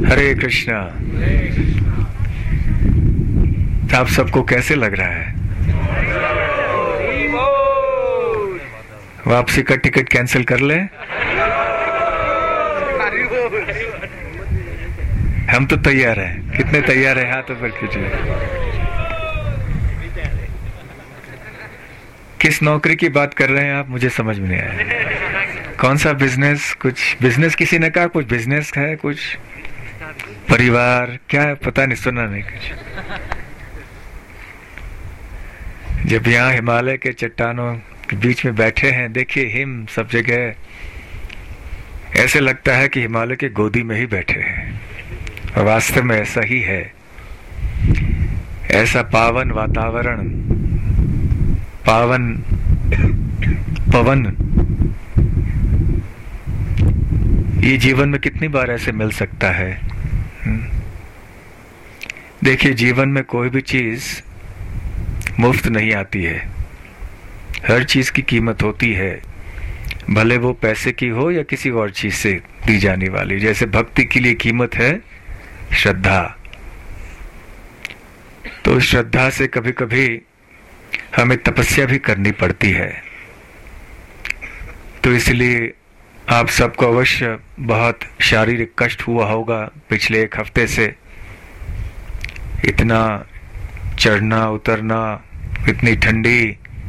हरे कृष्णा। आप सबको कैसे लग रहा है? वापसी का टिकट कैंसिल कर ले। हम तो तैयार हैं। कितने तैयार हैं? हाथ ऊपर कीजिए। किस नौकरी की बात कर रहे हैं आप? मुझे समझ में नहीं आया। कौन सा बिजनेस? कुछ बिजनेस किसी ने कहा, कुछ बिजनेस है, कुछ परिवार, क्या है पता नहीं, सुना नहीं कुछ। जब यहाँ हिमालय के चट्टानों के बीच में बैठे हैं, देखिए हिम सब जगह, ऐसे लगता है कि हिमालय के गोदी में ही बैठे हैं। और वास्तव में ऐसा ही है। ऐसा पावन वातावरण, पावन पवन, ये जीवन में कितनी बार ऐसे मिल सकता है? देखिए, जीवन में कोई भी चीज मुफ्त नहीं आती है। हर चीज की कीमत होती है, भले वो पैसे की हो या किसी और चीज से दी जाने वाली। जैसे भक्ति के लिए कीमत है श्रद्धा, तो श्रद्धा से कभी कभी हमें तपस्या भी करनी पड़ती है। तो इसलिए आप सबको अवश्य बहुत शारीरिक कष्ट हुआ होगा पिछले एक हफ्ते से। इतना चढ़ना उतरना, इतनी ठंडी,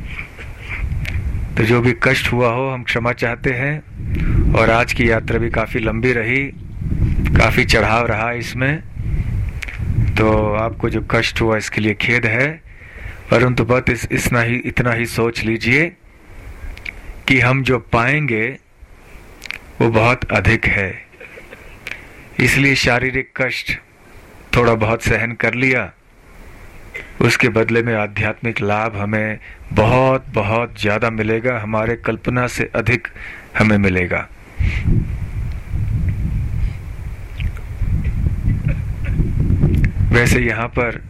तो जो भी कष्ट हुआ हो हम क्षमा चाहते हैं। और आज की यात्रा भी काफी लंबी रही, काफी चढ़ाव रहा इसमें, तो आपको जो कष्ट हुआ इसके लिए खेद है। परंतु बस इतना ही सोच लीजिए कि हम जो पाएंगे वो बहुत अधिक है। इसलिए शारीरिक कष्ट थोड़ा बहुत सहन कर लिया, उसके बदले में आध्यात्मिक लाभ हमें बहुत बहुत ज्यादा मिलेगा, हमारे कल्पना से अधिक हमें मिलेगा। वैसे यहाँ पर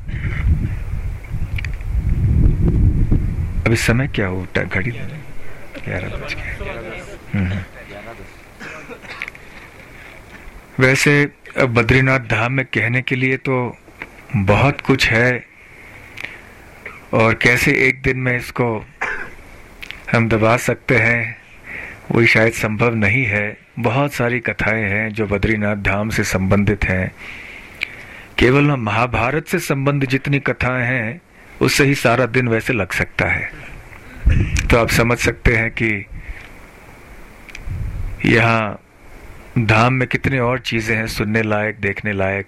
अभी समय क्या हो, घड़ी 11 बज गए। वैसे बद्रीनाथ धाम में कहने के लिए तो बहुत कुछ है, और कैसे एक दिन में इसको हम दबा सकते हैं वो शायद संभव नहीं है। बहुत सारी कथाएं हैं जो बद्रीनाथ धाम से संबंधित हैं। केवल महाभारत से संबंधित जितनी कथाएं हैं उससे ही सारा दिन वैसे लग सकता है। तो आप समझ सकते हैं कि यहाँ धाम में कितने और चीजें हैं सुनने लायक, देखने लायक।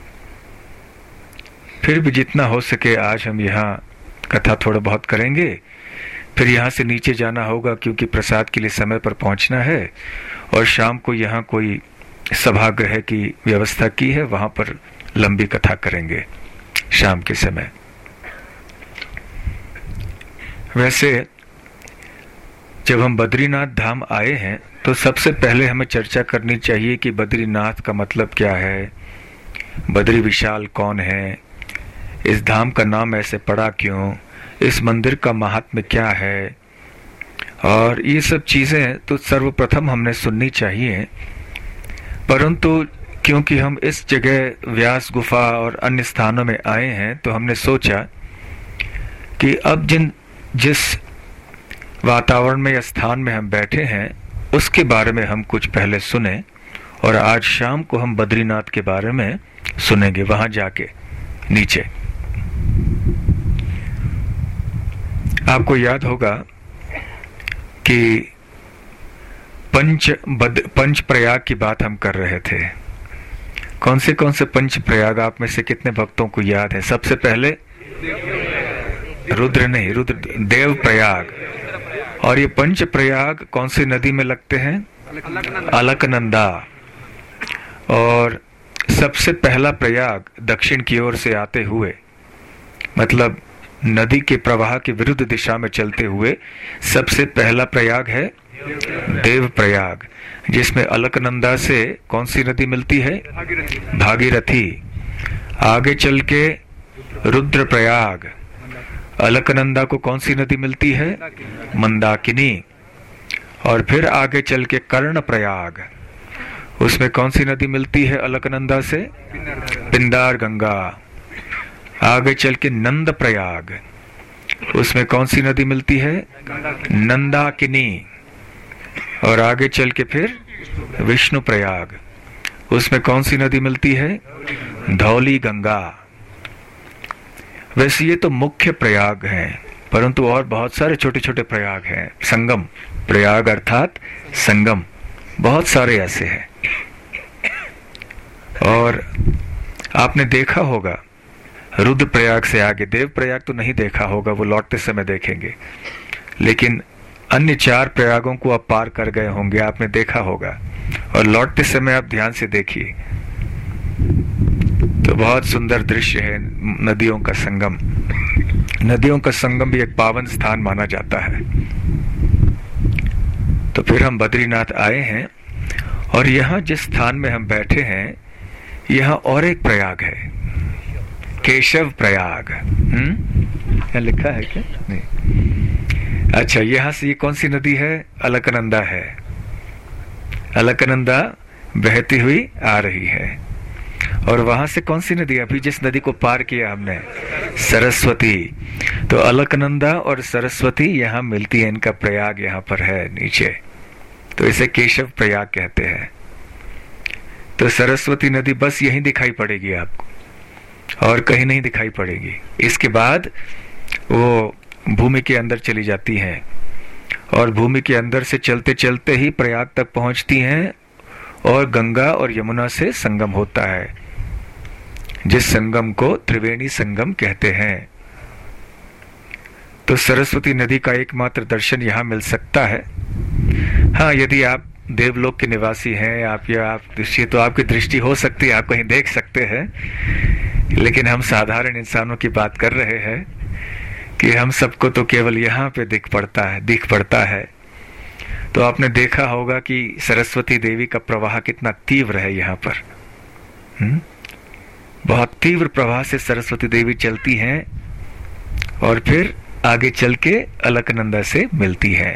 फिर भी जितना हो सके आज हम यहाँ कथा थोड़ा बहुत करेंगे। फिर यहाँ से नीचे जाना होगा क्योंकि प्रसाद के लिए समय पर पहुंचना है, और शाम को यहाँ कोई सभागृह की व्यवस्था की है, वहां पर लंबी कथा करेंगे शाम के समय। वैसे जब हम बद्रीनाथ धाम आए हैं तो सबसे पहले हमें चर्चा करनी चाहिए कि बद्रीनाथ का मतलब क्या है, बद्री विशाल कौन है, इस धाम का नाम ऐसे पड़ा क्यों, इस मंदिर का महात्म्य क्या है, और ये सब चीजें तो सर्वप्रथम हमने सुननी चाहिए। परंतु क्योंकि हम इस जगह व्यास गुफा और अन्य स्थानों में आए हैं, तो हमने सोचा कि अब जिस वातावरण में या स्थान में हम बैठे हैं उसके बारे में हम कुछ पहले सुने, और आज शाम को हम बद्रीनाथ के बारे में सुनेंगे वहां जाके नीचे। आपको याद होगा कि पंच प्रयाग की बात हम कर रहे थे। कौन से पंच प्रयाग आप में से कितने भक्तों को याद है? सबसे पहले रुद्र देव प्रयाग। और ये पंच प्रयाग कौन सी नदी में लगते हैं? अलकनंदा। और सबसे पहला प्रयाग दक्षिण की ओर से आते हुए, मतलब नदी के प्रवाह के विरुद्ध दिशा में चलते हुए सबसे पहला प्रयाग है देव प्रयाग, जिसमें अलकनंदा से कौन सी नदी मिलती है? भागीरथी। आगे चल के रुद्र प्रयाग, अलकनंदा को कौन सी नदी मिलती है? मंदाकिनी। और फिर आगे चल के कर्ण प्रयाग, उसमें कौन सी नदी मिलती है अलकनंदा से? पिंदार गंगा। आगे चल के नंद प्रयाग, उसमें कौन सी नदी मिलती है? नंदाकिनी। और आगे चल के फिर विष्णु प्रयाग, उसमें कौन सी नदी मिलती है? धौली गंगा। वैसे ये तो मुख्य प्रयाग हैं, परंतु और बहुत सारे छोटे छोटे प्रयाग हैं। संगम प्रयाग अर्थात संगम, बहुत सारे ऐसे हैं। और आपने देखा होगा रुद्र प्रयाग से आगे देव प्रयाग तो नहीं देखा होगा, वो लौटते समय देखेंगे, लेकिन अन्य 4 प्रयागों को आप पार कर गए होंगे, आपने देखा होगा। और लौटते समय आप ध्यान से देखिए तो बहुत सुंदर दृश्य है नदियों का संगम। नदियों का संगम भी एक पावन स्थान माना जाता है। तो फिर हम बद्रीनाथ आए हैं और यहाँ जिस स्थान में हम बैठे हैं यहाँ और एक प्रयाग है, केशव प्रयाग। क्या लिखा है क्या? नहीं। अच्छा, यहाँ से ये कौन सी नदी है? अलकनंदा है। अलकनंदा बहती हुई आ रही है। और वहां से कौन सी नदी? अभी जिस नदी को पार किया हमने, सरस्वती। तो अलकनंदा और सरस्वती यहाँ मिलती है, इनका प्रयाग यहाँ पर है नीचे, तो इसे केशव प्रयाग कहते हैं। तो सरस्वती नदी बस यहीं दिखाई पड़ेगी आपको और कहीं नहीं दिखाई पड़ेगी। इसके बाद वो भूमि के अंदर चली जाती हैं और भूमि के अंदर से चलते चलते ही प्रयाग तक पहुंचती हैं और गंगा और यमुना से संगम होता है, जिस संगम को त्रिवेणी संगम कहते हैं। तो सरस्वती नदी का एकमात्र दर्शन यहाँ मिल सकता है। हाँ, यदि आप देवलोक के निवासी हैं आप, या आप तो आपकी दृष्टि हो सकती है, आप कहीं देख सकते हैं, लेकिन हम साधारण इंसानों की बात कर रहे हैं कि हम सबको तो केवल यहाँ पे दिख पड़ता है। तो आपने देखा होगा कि सरस्वती देवी का प्रवाह कितना तीव्र है यहाँ पर। बहुत तीव्र प्रवाह से सरस्वती देवी चलती हैं और फिर आगे चल के अलकनंदा से मिलती है।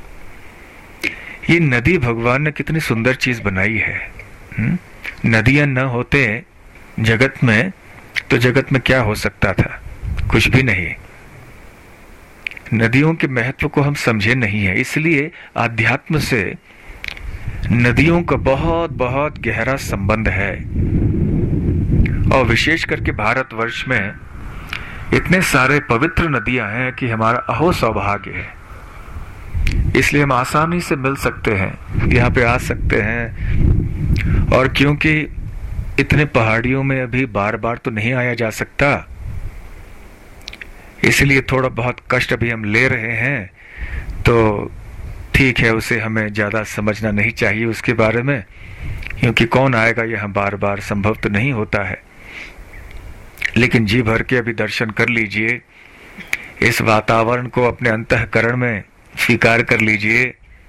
ये नदी भगवान ने कितनी सुंदर चीज बनाई है। नदियां न होते जगत में तो जगत में क्या हो सकता था? कुछ भी नहीं। नदियों के महत्व को हम समझे नहीं है, इसलिए आध्यात्म से नदियों का बहुत बहुत गहरा संबंध है। और विशेष करके भारतवर्ष में इतने सारे पवित्र नदियां हैं कि हमारा अहो सौभाग्य है, इसलिए हम आसानी से मिल सकते हैं, यहाँ पे आ सकते हैं। और क्योंकि इतने पहाड़ियों में अभी बार बार तो नहीं आया जा सकता, इसलिए थोड़ा बहुत कष्ट अभी हम ले रहे हैं। तो ठीक है, उसे हमें ज्यादा समझना नहीं चाहिए उसके बारे में, क्योंकि कौन आएगा यहाँ बार बार, संभव तो नहीं होता है। लेकिन जी भर के अभी दर्शन कर लीजिए, इस वातावरण को अपने अंतःकरण में स्वीकार कर लीजिए।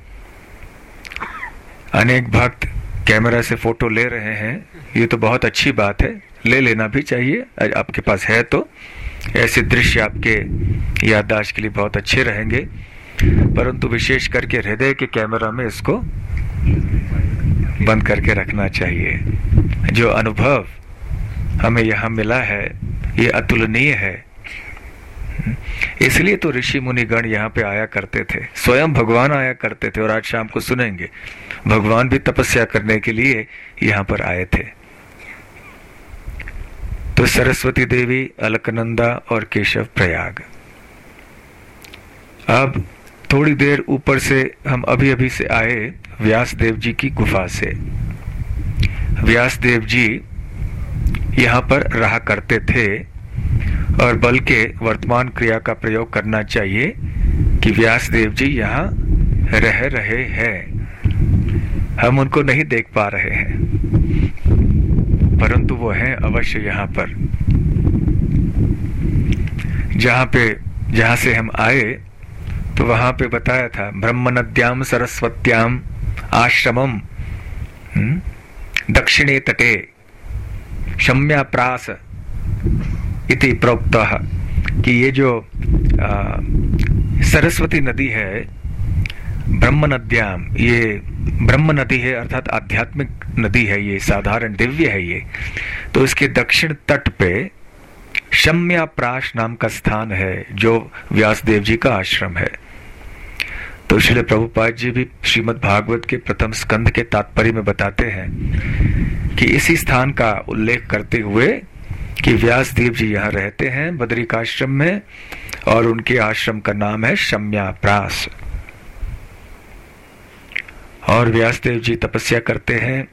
अनेक भक्त कैमरा से फोटो ले रहे हैं, ये तो बहुत अच्छी बात है, ले लेना भी चाहिए, आपके पास है तो। ऐसे दृश्य आपके याददाश्त के लिए बहुत अच्छे रहेंगे, परंतु विशेष करके हृदय के कैमरा में इसको बंद करके रखना चाहिए। जो अनुभव हमें यहाँ मिला है ये अतुलनीय है। इसलिए तो ऋषि मुनि गण यहाँ पे आया करते थे, स्वयं भगवान आया करते थे। और आज शाम को सुनेंगे भगवान भी तपस्या करने के लिए यहाँ पर आए थे। तो सरस्वती देवी, अलकनंदा और केशव प्रयाग। अब थोड़ी ऊपर ऊपर से हम अभी से आए व्यास देव जी की गुफा से। व्यास देव जी यहाँ पर रहा करते थे और बल के वर्तमान क्रिया का प्रयोग करना चाहिए कि व्यास देव जी यहाँ रह रहे हैं। हम उनको नहीं देख पा रहे हैं, परंतु वो हैं अवश्य यहाँ पर। जहाँ से हम आए तो वहां पे बताया था, ब्रह्म नद्याम सरस्वत्याम आश्रमम दक्षिणे तटे शम्याप्रास इति प्रोक्तः, कि ये जो सरस्वती नदी है ब्रह्म नद्याम, ये ब्रह्म नदी है अर्थात आध्यात्मिक नदी है, ये साधारण दिव्य है ये। तो इसके दक्षिण तट पे शम्याप्राश नाम का स्थान है जो व्यासदेव जी का आश्रम है। तो श्रील प्रभुपाद जी भी श्रीमद् भागवत के प्रथम स्कंध के तात्पर्य में बताते हैं कि इसी स्थान का उल्लेख करते हुए कि व्यासदेव जी यहाँ रहते हैं बद्रिकाश्रम में, और उनके आश्रम का नाम है शम्याप्रास। और व्यासदेव जी तपस्या करते हैं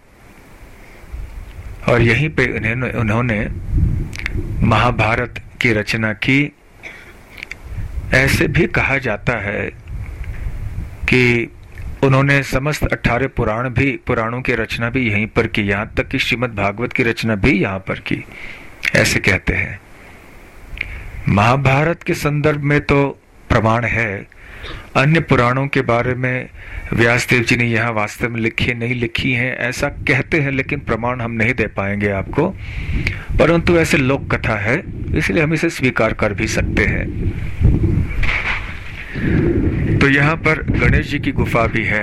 और यहीं पे उन्होंने महाभारत की रचना की। ऐसे भी कहा जाता है कि उन्होंने समस्त 18 पुराणों की रचना भी यहीं पर की, यहाँ तक कि श्रीमद् भागवत की रचना भी यहाँ पर की, ऐसे कहते हैं। महाभारत के संदर्भ में तो प्रमाण है, अन्य पुराणों के बारे में व्यासदेव जी ने यहाँ वास्तव में नहीं लिखी हैं ऐसा कहते हैं, लेकिन प्रमाण हम नहीं दे पाएंगे आपको, परंतु ऐसे लोक कथा है, इसलिए हम इसे स्वीकार कर भी सकते हैं। तो यहाँ पर गणेश जी की गुफा भी है।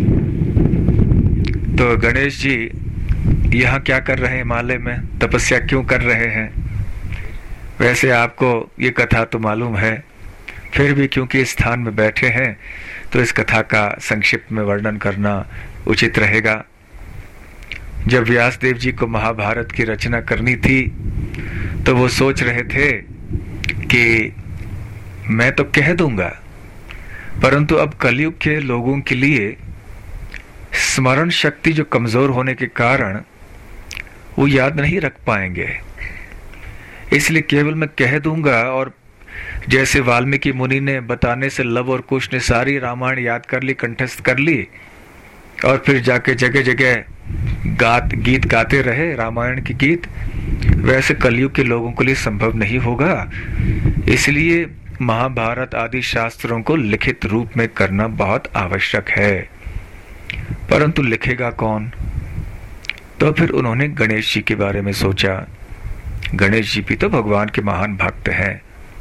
तो गणेश जी यहाँ क्या कर रहे हैं, हिमालय में तपस्या क्यों कर रहे हैं? वैसे आपको ये कथा तो मालूम है, फिर भी क्योंकि इस स्थान में बैठे हैं तो इस कथा का संक्षिप्त में वर्णन करना उचित रहेगा। जब व्यासदेव जी को महाभारत की रचना करनी थी तो वो सोच रहे थे कि मैं तो कह दूंगा, परंतु अब कलयुग के लोगों के लिए स्मरण शक्ति जो कमजोर होने के कारण वो याद नहीं रख पाएंगे, इसलिए केवल मैं कह दूंगा। और जैसे वाल्मीकि मुनि ने बताने से लव और कुश ने सारी रामायण याद कर ली, कंठस्थ कर ली, और फिर जाके जगह जगह गीत गाते रहे रामायण के गीत, वैसे कलयुग के लोगों के लिए संभव नहीं होगा। इसलिए महाभारत आदि शास्त्रों को लिखित रूप में करना बहुत आवश्यक है, परंतु लिखेगा कौन? तो फिर उन्होंने गणेश जी के बारे में सोचा। गणेश जी भी तो भगवान के महान भक्त हैं।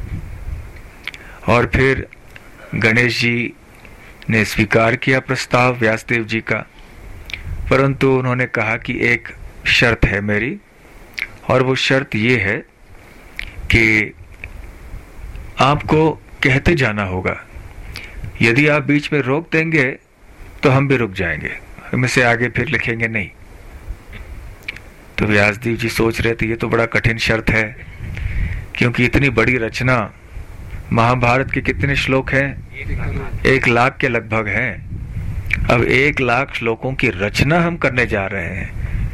और फिर गणेश जी ने स्वीकार किया प्रस्ताव व्यासदेव जी का, परंतु उन्होंने कहा कि एक शर्त है मेरी, और वो शर्त ये है कि आपको कहते जाना होगा, यदि आप बीच में रोक देंगे तो हम भी रुक जाएंगे, हम इसे आगे फिर लिखेंगे नहीं। तो व्यासदेव जी सोच रहे थे ये तो बड़ा कठिन शर्त है, क्योंकि इतनी बड़ी रचना, महाभारत के कितने श्लोक हैं? 1 लाख के लगभग हैं। अब 1 लाख श्लोकों की रचना हम करने जा रहे हैं,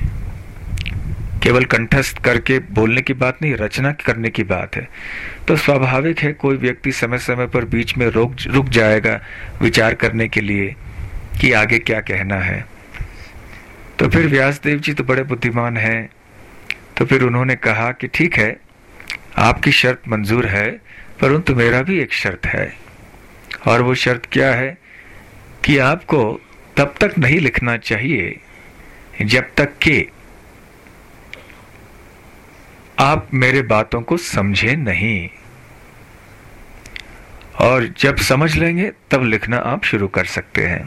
केवल कंठस्थ करके बोलने की बात नहीं, रचना करने की बात है। तो स्वाभाविक है कोई व्यक्ति समय समय पर बीच में रुक जाएगा विचार करने के लिए कि आगे क्या कहना है। तो फिर व्यासदेव जी तो बड़े बुद्धिमान हैं, तो फिर उन्होंने कहा कि ठीक है, आपकी शर्त मंजूर है, परंतु मेरा भी एक शर्त है। और वो शर्त क्या है कि आपको तब तक नहीं लिखना चाहिए जब तक कि आप मेरे बातों को समझे नहीं, और जब समझ लेंगे तब लिखना आप शुरू कर सकते हैं।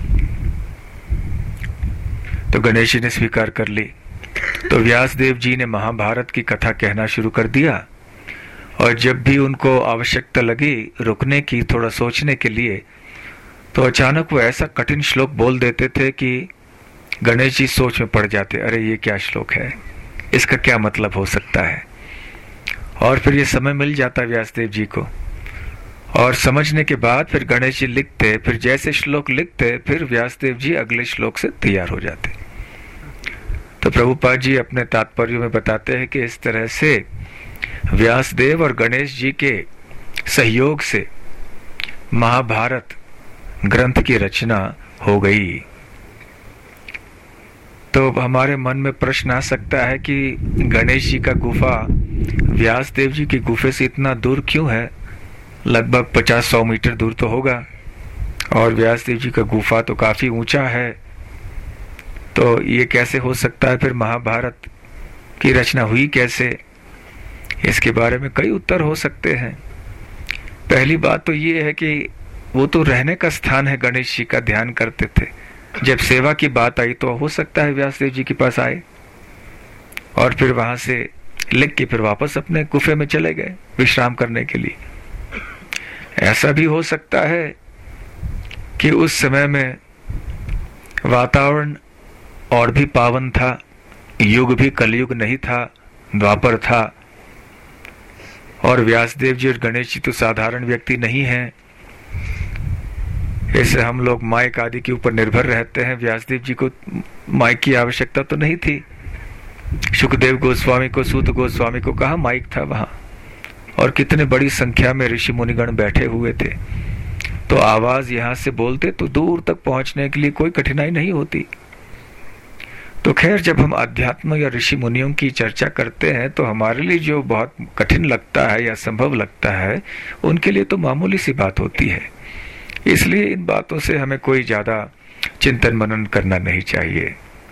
तो गणेश जी ने स्वीकार कर ली। तो व्यासदेव जी ने महाभारत की कथा कहना शुरू कर दिया, और जब भी उनको आवश्यकता लगी रुकने की, थोड़ा सोचने के लिए, तो अचानक वो ऐसा कठिन श्लोक बोल देते थे कि गणेश जी सोच में पड़ जाते, अरे ये क्या श्लोक है, इसका क्या मतलब हो सकता है। और फिर ये समय मिल जाता व्यासदेव जी को, और समझने के बाद फिर गणेश जी लिखते, फिर जैसे श्लोक लिखते फिर व्यासदेव जी अगले श्लोक से तैयार हो जाते। तो प्रभुपाद जी अपने तात्पर्य में बताते हैं कि इस तरह से व्यासदेव और गणेश जी के सहयोग से महाभारत ग्रंथ की रचना हो गई। तो हमारे मन में प्रश्न आ सकता है कि गणेश जी का गुफा व्यासदेव जी की गुफे से इतना दूर क्यों है? लगभग 50-100 मीटर दूर तो होगा, और व्यासदेव जी का गुफा तो काफी ऊंचा है, तो ये कैसे हो सकता है? फिर महाभारत की रचना हुई कैसे? इसके बारे में कई उत्तर हो सकते हैं। पहली बात तो ये है कि वो तो रहने का स्थान है, गणेश जी का ध्यान करते थे। जब सेवा की बात आई तो हो सकता है व्यासदेव जी के पास आए और फिर वहां से लिख के फिर वापस अपने गुफे में चले गए विश्राम करने के लिए। ऐसा भी हो सकता है कि उस समय में वातावरण और भी पावन था, युग भी कलयुग नहीं था, द्वापर था, और व्यासदेव जी और गणेश जी तो साधारण व्यक्ति नहीं हैं। ऐसे हम लोग माइक आदि के ऊपर निर्भर रहते हैं, व्यासदेव जी को माइक की आवश्यकता तो नहीं थी। सुखदेव गोस्वामी को, सूत गोस्वामी को कहा माइक था वहां, और कितने बड़ी संख्या में ऋषि मुनिगण बैठे हुए थे, तो आवाज यहां से बोलते तो दूर तक पहुंचने के लिए कोई कठिनाई नहीं होती। तो खैर, जब हम अध्यात्म या ऋषि मुनियों की चर्चा करते हैं तो हमारे लिए जो बहुत कठिन लगता है या संभव लगता है, उनके लिए तो मामूली सी बात होती है। इसलिए इन बातों से हमें कोई ज्यादा चिंतन मनन करना नहीं चाहिए।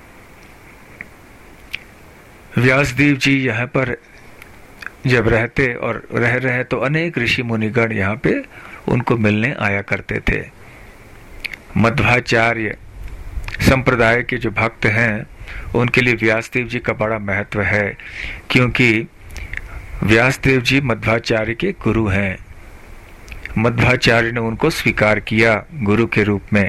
व्यासदेव जी यहाँ पर जब रहते और रह रहे तो अनेक ऋषि मुनिगण यहाँ पे उनको मिलने आया करते थे। मध्वाचार्य संप्रदाय के जो भक्त हैं उनके लिए व्यासदेव जी का बड़ा महत्व है, क्योंकि व्यासदेव जी मध्वाचार्य के गुरु हैं। मध्वाचार्य ने उनको स्वीकार किया गुरु के रूप में।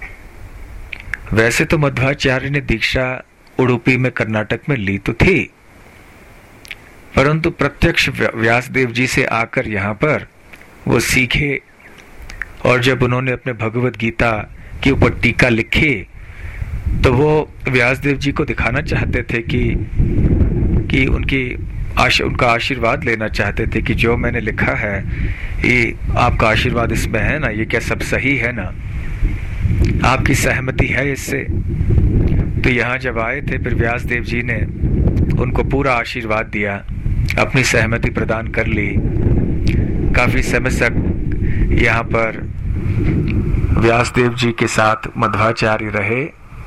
वैसे तो मध्वाचार्य ने दीक्षा उडुपी में कर्नाटक में ली तो थी, परंतु प्रत्यक्ष व्यासदेव जी से आकर यहाँ पर वो सीखे, और जब उन्होंने अपने भगवत गीता के ऊपर टीका लिखी तो वो व्यासदेव जी को दिखाना चाहते थे कि उनका आशीर्वाद लेना चाहते थे कि जो मैंने लिखा है ये आपका आशीर्वाद इसमें है ना, ये क्या सब सही है ना, आपकी सहमति है इससे। तो यहाँ जब आए थे फिर व्यासदेव जी ने उनको पूरा आशीर्वाद दिया, अपनी सहमति प्रदान कर ली। काफी समय तक यहाँ पर व्यासदेव जी के साथ मध्वाचार्य रहे,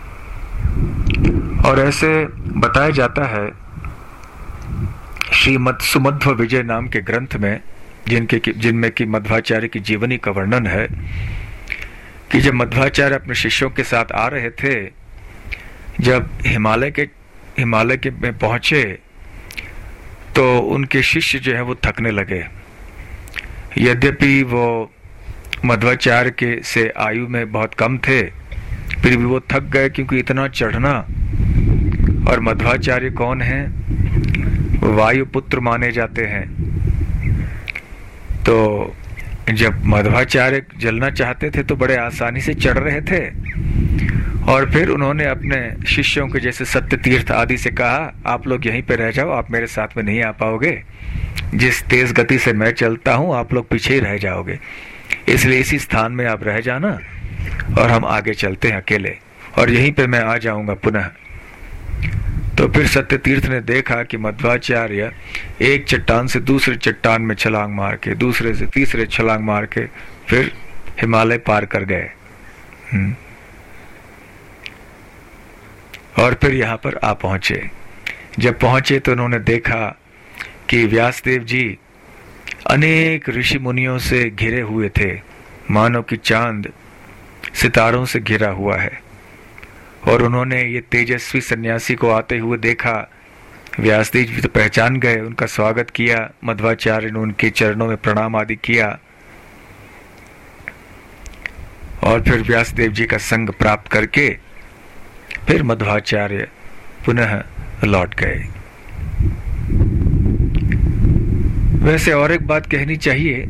और ऐसे बताया जाता है श्रीमद सुमध्व विजय नाम के ग्रंथ में, जिनमें कि मध्वाचार्य की जीवनी का वर्णन है, कि जब मध्वाचार्य अपने शिष्यों के साथ आ रहे थे, जब हिमालय के में पहुंचे तो उनके शिष्य जो है वो थकने लगे। यद्यपि वो मध्वाचार्य के से आयु में बहुत कम थे, फिर भी वो थक गए, क्योंकि इतना चढ़ना। और मध्वाचार्य कौन है? वायुपुत्र माने जाते हैं। तो जब मध्वाचार्य जलना चाहते थे तो बड़े आसानी से चढ़ रहे थे, और फिर उन्होंने अपने शिष्यों के जैसे सत्य तीर्थ आदि से कहा, आप लोग यहीं पे रह जाओ, आप मेरे साथ में नहीं आ पाओगे, जिस तेज गति से मैं चलता हूं आप लोग पीछे ही रह जाओगे, इसलिए इसी स्थान में आप रह जाना और हम आगे चलते हैं अकेले, और यहीं पे मैं आ जाऊंगा पुनः। तो फिर सत्य तीर्थ ने देखा कि मध्वाचार्य एक चट्टान से दूसरे चट्टान में छलांग मार के, दूसरे से तीसरे छलांग मार के फिर हिमालय पार कर गए। और फिर यहाँ पर आ पहुंचे। जब पहुंचे तो उन्होंने देखा कि व्यासदेव जी अनेक ऋषि मुनियों से घिरे हुए थे, मानो कि चांद सितारों से घिरा हुआ है। और उन्होंने ये तेजस्वी सन्यासी को आते हुए देखा। व्यासदेव जी तो पहचान गए, उनका स्वागत किया, मध्वाचार्य ने उनके चरणों में प्रणाम आदि किया, और फिर व्यासदेव जी का संग प्राप्त करके फिर मध्वाचार्य पुनः लौट गए। वैसे और एक बात कहनी चाहिए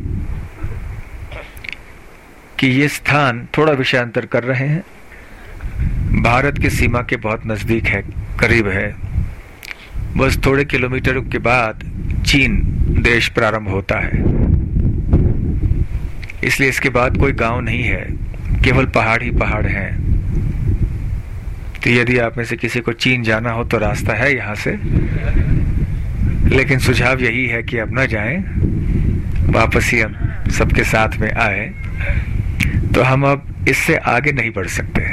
कि ये स्थान थोड़ा विषयांतर कर रहे हैं, भारत की सीमा के बहुत नजदीक है, करीब है। बस थोड़े किलोमीटर के बाद चीन देश प्रारंभ होता है, इसलिए इसके बाद कोई गांव नहीं है, केवल पहाड़ ही पहाड़ हैं। तो यदि आप में से किसी को चीन जाना हो तो रास्ता है यहाँ से, लेकिन सुझाव यही है कि अब न जाएं, वापस ही हम सबके साथ में आए। तो हम अब इससे आगे नहीं बढ़ सकते,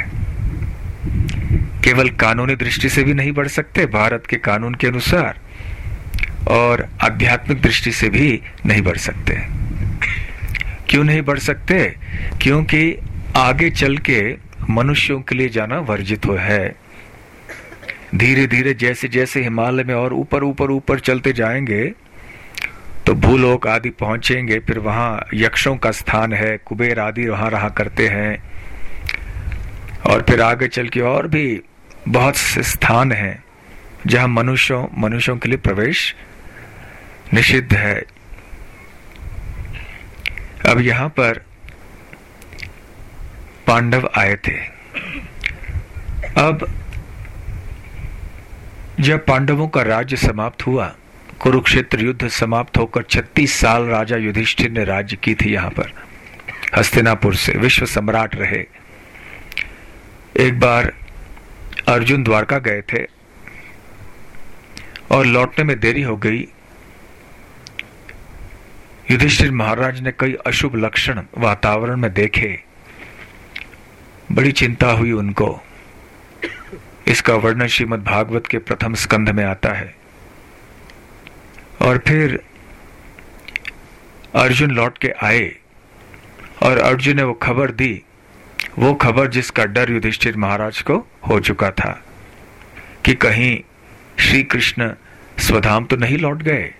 केवल कानूनी दृष्टि से भी नहीं बढ़ सकते भारत के कानून के अनुसार, और आध्यात्मिक दृष्टि से भी नहीं बढ़ सकते। क्यों नहीं बढ़ सकते? क्योंकि आगे चल के मनुष्यों के लिए जाना वर्जित है। धीरे धीरे जैसे जैसे हिमालय में और ऊपर ऊपर ऊपर चलते जाएंगे तो भूलोक आदि पहुंचेंगे। फिर वहां यक्षों का स्थान है, कुबेर आदि वहां रहा करते हैं। और फिर आगे चल के और भी बहुत से स्थान हैं जहां मनुष्यों के लिए प्रवेश निषिद्ध है। अब यहां पर पांडव आए थे। अब जब पांडवों का राज्य समाप्त हुआ, कुरुक्षेत्र युद्ध समाप्त होकर 36 साल राजा युधिष्ठिर ने राज्य की थी। यहां पर हस्तिनापुर से विश्व सम्राट रहे। एक बार अर्जुन द्वारका गए थे और लौटने में देरी हो गई। युधिष्ठिर महाराज ने कई अशुभ लक्षण वातावरण में देखे। बड़ी चिंता हुई उनको। इसका वर्णन श्रीमद् भागवत के प्रथम स्कंध में आता है। और फिर अर्जुन लौट के आए और अर्जुन ने वो खबर दी, वो खबर जिसका डर युधिष्ठिर महाराज को हो चुका था कि कहीं श्री कृष्ण स्वधाम तो नहीं लौट गए।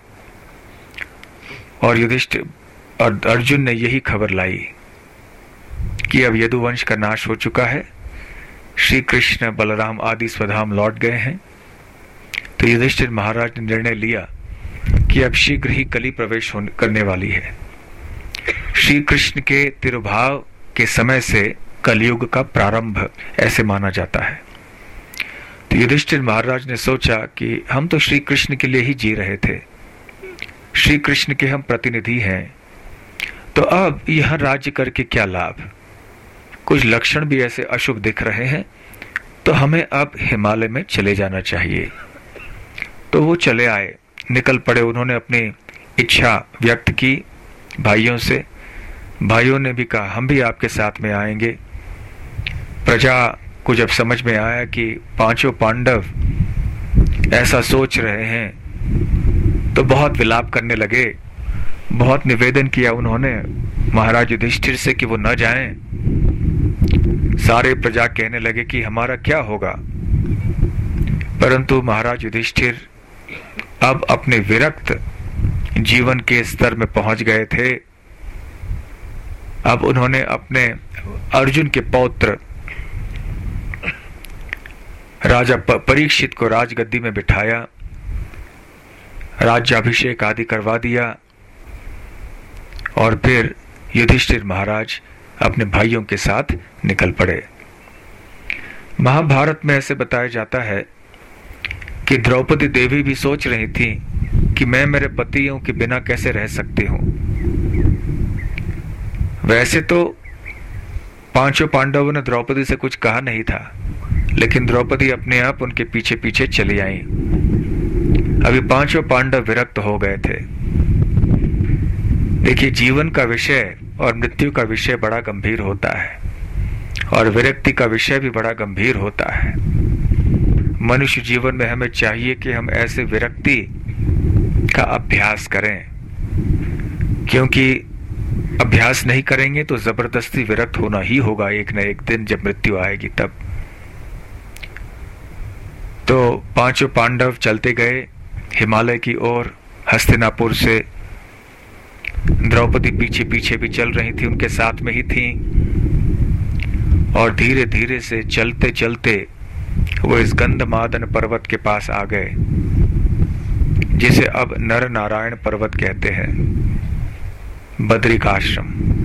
और युधिष्ठिर और अर्जुन ने यही खबर लाई कि अब यदुवंश का नाश हो चुका है, श्री कृष्ण बलराम आदि स्वधाम लौट गए हैं। तो युधिष्ठिर महाराज ने निर्णय लिया कि अब शीघ्र ही कली प्रवेश करने वाली है। श्री कृष्ण के तिरुभाव के समय से कलयुग का प्रारंभ ऐसे माना जाता है। तो युधिष्ठिर महाराज ने सोचा कि हम तो श्री कृष्ण के लिए ही जी रहे थे, श्री कृष्ण के हम प्रतिनिधि हैं, तो अब यह राज्य करके क्या लाभ? कुछ लक्षण भी ऐसे अशुभ दिख रहे हैं, तो हमें अब हिमालय में चले जाना चाहिए। तो वो चले आए, निकल पड़े। उन्होंने अपनी इच्छा व्यक्त की भाइयों से। भाइयों ने भी कहा हम भी आपके साथ में आएंगे। प्रजा को जब समझ में आया कि पांचों पांडव ऐसा सोच रहे हैं तो बहुत विलाप करने लगे। बहुत निवेदन किया उन्होंने महाराज युधिष्ठिर से कि वो न जाएं। सारे प्रजा कहने लगे कि हमारा क्या होगा, परंतु महाराज युधिष्ठिर अब अपने विरक्त जीवन के स्तर में पहुंच गए थे। अब उन्होंने अपने अर्जुन के पौत्र राजा परीक्षित को राजगद्दी में बिठाया, राज्याभिषेक आदि करवा दिया। और फिर युधिष्ठिर महाराज अपने भाइयों के साथ निकल पड़े। महाभारत में ऐसे बताया जाता है कि द्रौपदी देवी भी सोच रही थी कि मैं मेरे पतियों के बिना कैसे रह सकती हूं। वैसे तो पांचों पांडवों ने द्रौपदी से कुछ कहा नहीं था, लेकिन द्रौपदी अपने आप उनके पीछे पीछे चली आई। अभी पांचों पांडव विरक्त हो गए थे। देखिए, जीवन का विषय और मृत्यु का विषय बड़ा गंभीर होता है और विरक्ति का विषय भी बड़ा गंभीर होता है। मनुष्य जीवन में हमें चाहिए कि हम ऐसे विरक्ति का अभ्यास करें, क्योंकि अभ्यास नहीं करेंगे तो जबरदस्ती विरक्त होना ही होगा एक न एक दिन, जब मृत्यु आएगी तब। तो पांचों पांडव चलते गए हिमालय की ओर। हस्तिनापुर से द्रौपदी पीछे पीछे भी चल रही थी, उनके साथ में ही थी। और धीरे धीरे से चलते चलते वो इस गंधमादन पर्वत के पास आ गए, जिसे अब नर नारायण पर्वत कहते हैं, बद्रिकाश्रम।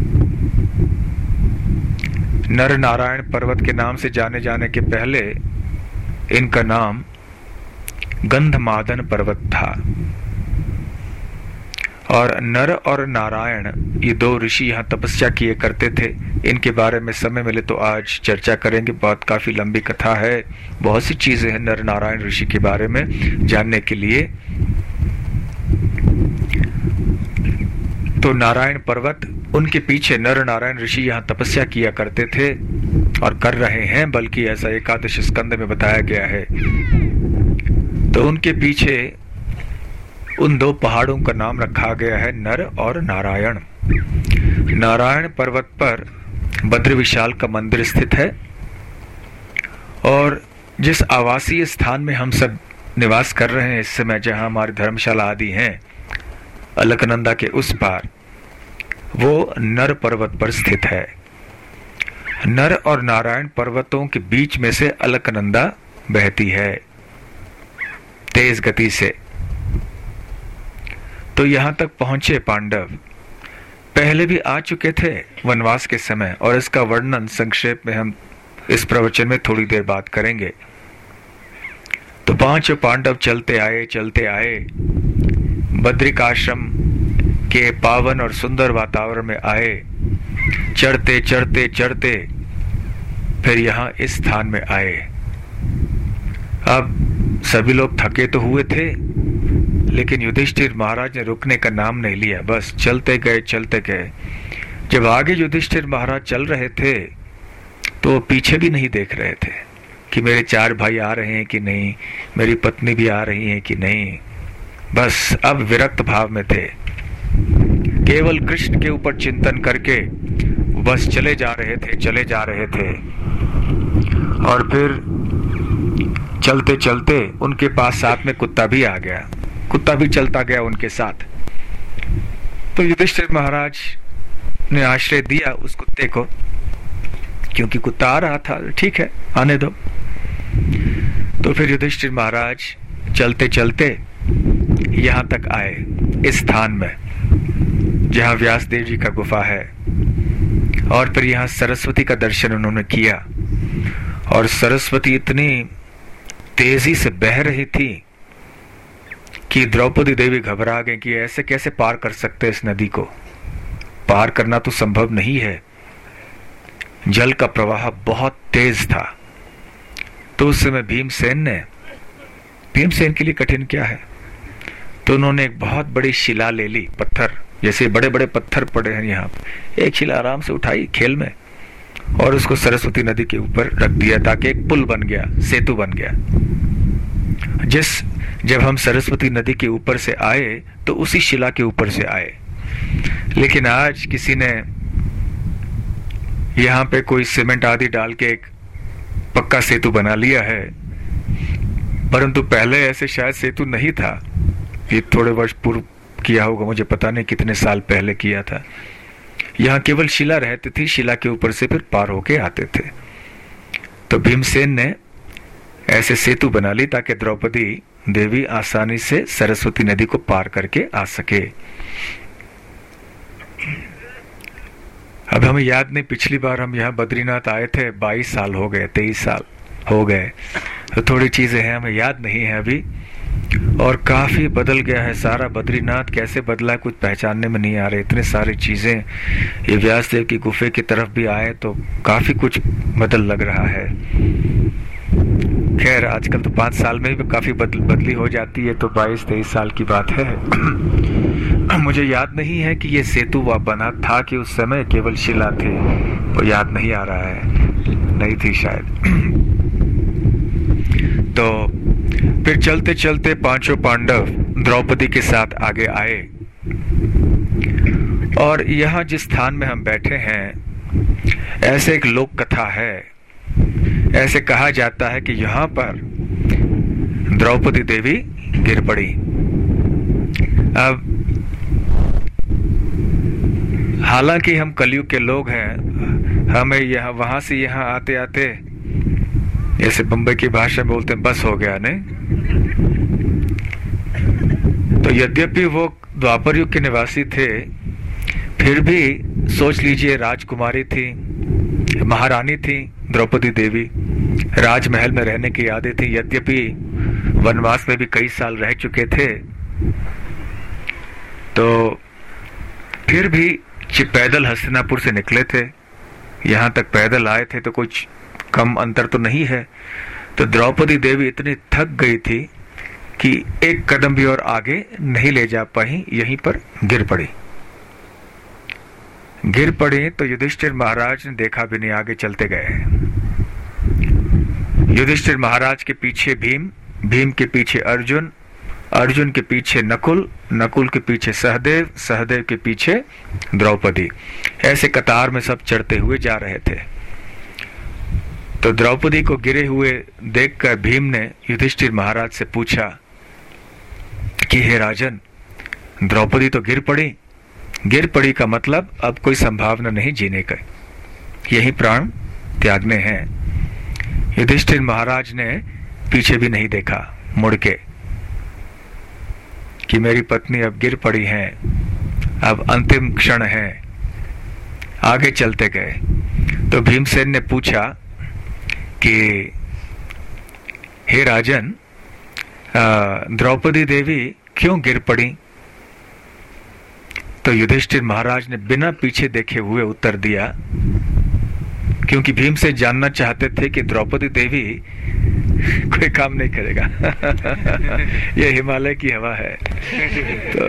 नर नारायण पर्वत के नाम से जाने जाने के पहले इनका नाम गंधमादन पर्वत था। और नर और नारायण ये दो ऋषि यहाँ तपस्या किए करते थे। इनके बारे में समय मिले तो आज चर्चा करेंगे, बहुत काफी लंबी कथा है, बहुत सी चीजें हैं नर नारायण ऋषि के बारे में जानने के लिए। तो नारायण पर्वत, उनके पीछे नर नारायण ऋषि यहाँ तपस्या किया करते थे और कर रहे हैं, बल्कि ऐसा एकादश स्कंद में बताया गया है। तो उनके पीछे उन दो पहाड़ों का नाम रखा गया है नर और नारायण। नारायण पर्वत पर बद्री विशाल का मंदिर स्थित है और जिस आवासीय स्थान में हम सब निवास कर रहे हैं इस समय, जहां हमारी धर्मशाला आदि हैं अलकनंदा के उस पार, वो नर पर्वत पर स्थित है। नर और नारायण पर्वतों के बीच में से अलकनंदा बहती है तेज गति से। तो यहां तक पहुंचे पांडव पहले भी आ चुके थे वनवास के समय, और इसका वर्णन संक्षेप में हम इस प्रवचन में थोड़ी देर बाद करेंगे। तो पांचों पांडव चलते आए बद्रिकाश्रम के पावन और सुंदर वातावरण में आए, चढ़ते फिर यहाँ इस स्थान में आए। अब सभी लोग थके तो हुए थे, लेकिन युधिष्ठिर महाराज ने रुकने का नाम नहीं लिया, बस चलते गए। जब आगे युधिष्ठिर महाराज चल रहे थे तो वो पीछे भी नहीं देख रहे थे कि मेरे 4 भाई आ रहे हैं कि नहीं, मेरी पत्नी भी आ रही है कि नहीं। बस अब विरक्त भाव में थे, केवल कृष्ण के ऊपर चिंतन करके बस चले जा रहे थे। और फिर चलते उनके पास साथ में कुत्ता भी आ गया, कुत्ता भी चलता गया उनके साथ। तो युधिष्ठिर महाराज ने आश्रय दिया उस कुत्ते को, क्योंकि कुत्ता आ रहा था, ठीक है आने दो। तो फिर युधिष्ठिर महाराज चलते यहां तक आए इस स्थान में जहां व्यासदेव जी का गुफा है, और फिर यहां सरस्वती का दर्शन उन्होंने किया। और सरस्वती इतनी तेजी से बह रही थी कि द्रौपदी देवी घबरा गई कि ऐसे कैसे पार कर सकते इस नदी को, पार करना तो संभव नहीं है। जल का प्रवाह बहुत तेज था। तो उस समय भीमसेन के लिए कठिन क्या है, तो उन्होंने एक बहुत बड़ी शिला ले ली, पत्थर जैसे बड़े बड़े पत्थर पड़े हैं यहाँ, एक शिला आराम से उठाई खेल में और उसको सरस्वती नदी के ऊपर रख दिया, ताकि एक पुल बन गया, सेतु बन गया। जब हम सरस्वती नदी के ऊपर से आए तो उसी शिला के ऊपर से आए। लेकिन आज किसी ने यहाँ पे कोई सीमेंट आदि डाल के एक पक्का सेतु बना लिया है, परंतु पहले ऐसे शायद सेतु नहीं था। ये थोड़े वर्ष पूर्व किया होगा, मुझे पता नहीं कितने साल पहले किया था। यहाँ केवल शिला रहती थी, शिला के ऊपर से फिर पार होके आते थे। तो भीमसेन ने ऐसे सेतु बना ली ताकि द्रौपदी देवी आसानी से सरस्वती नदी को पार करके आ सके। अब हमें याद नहीं, पिछली बार हम यहाँ बद्रीनाथ आए थे 22 साल हो गए, 23 साल हो गए, तो थोड़ी चीजें हैं हमें याद नहीं है अभी, और काफी बदल गया है सारा। बद्रीनाथ कैसे बदला कुछ पहचानने में नहीं आ रहे, इतने सारी चीजें। ये व्यासदेव की गुफे की तरफ भी आए तो काफी कुछ बदल लग रहा है। खैर आजकल तो 5 साल में भी काफी बदली हो जाती है, तो 22-23 साल की बात है। मुझे याद नहीं है कि ये सेतु वह बना था कि उस समय केवल शिला थी, वो याद नहीं आ रहा है, नहीं थी शायद। तो फिर चलते पांचों पांडव द्रौपदी के साथ आगे आए, और यहाँ जिस स्थान में हम बैठे हैं ऐसे एक लोक कथा है, ऐसे कहा जाता है कि यहाँ पर द्रौपदी देवी गिर पड़ी। अब हालांकि हम कलयुग के लोग हैं, हमें यहाँ वहां से यहाँ आते आते जैसे बंबई की भाषा में बोलते हैं बस हो गया नहीं। तो यद्यपि वो द्वापर युग के निवासी थे, फिर भी सोच लीजिए राजकुमारी थी, महारानी थी द्रौपदी देवी, राजमहल में रहने की आदत थी। यद्यपि वनवास में भी कई साल रह चुके थे, तो फिर भी पैदल हस्तिनापुर से निकले थे, यहाँ तक पैदल आए थे, तो कुछ कम अंतर तो नहीं है। तो द्रौपदी देवी इतनी थक गई थी कि एक कदम भी और आगे नहीं ले जा पाई, यहीं पर गिर पड़ी। तो युधिष्ठिर महाराज ने देखा भी नहीं, आगे चलते गए। युधिष्ठिर महाराज के पीछे भीम के पीछे अर्जुन अर्जुन के पीछे नकुल, नकुल के पीछे सहदेव, सहदेव के पीछे द्रौपदी। ऐसे कतार में सब चढ़ते हुए जा रहे थे। तो द्रौपदी को गिरे हुए देखकर भीम ने युधिष्ठिर महाराज से पूछा कि हे राजन, द्रौपदी तो गिर पड़ी। गिर पड़ी का मतलब अब कोई संभावना नहीं जीने का, यही प्राण त्यागने हैं। युधिष्ठिर महाराज ने पीछे भी नहीं देखा मुड़ के कि मेरी पत्नी अब गिर पड़ी है, अब अंतिम क्षण है। आगे चलते गए तो भीमसेन ने पूछा कि हे राजन, द्रौपदी देवी क्यों गिर पड़ी? तो युधिष्ठिर महाराज ने बिना पीछे देखे हुए उत्तर दिया, क्योंकि भीम से जानना चाहते थे कि द्रौपदी देवी कोई काम नहीं करेगा। ये हिमालय की हवा है। तो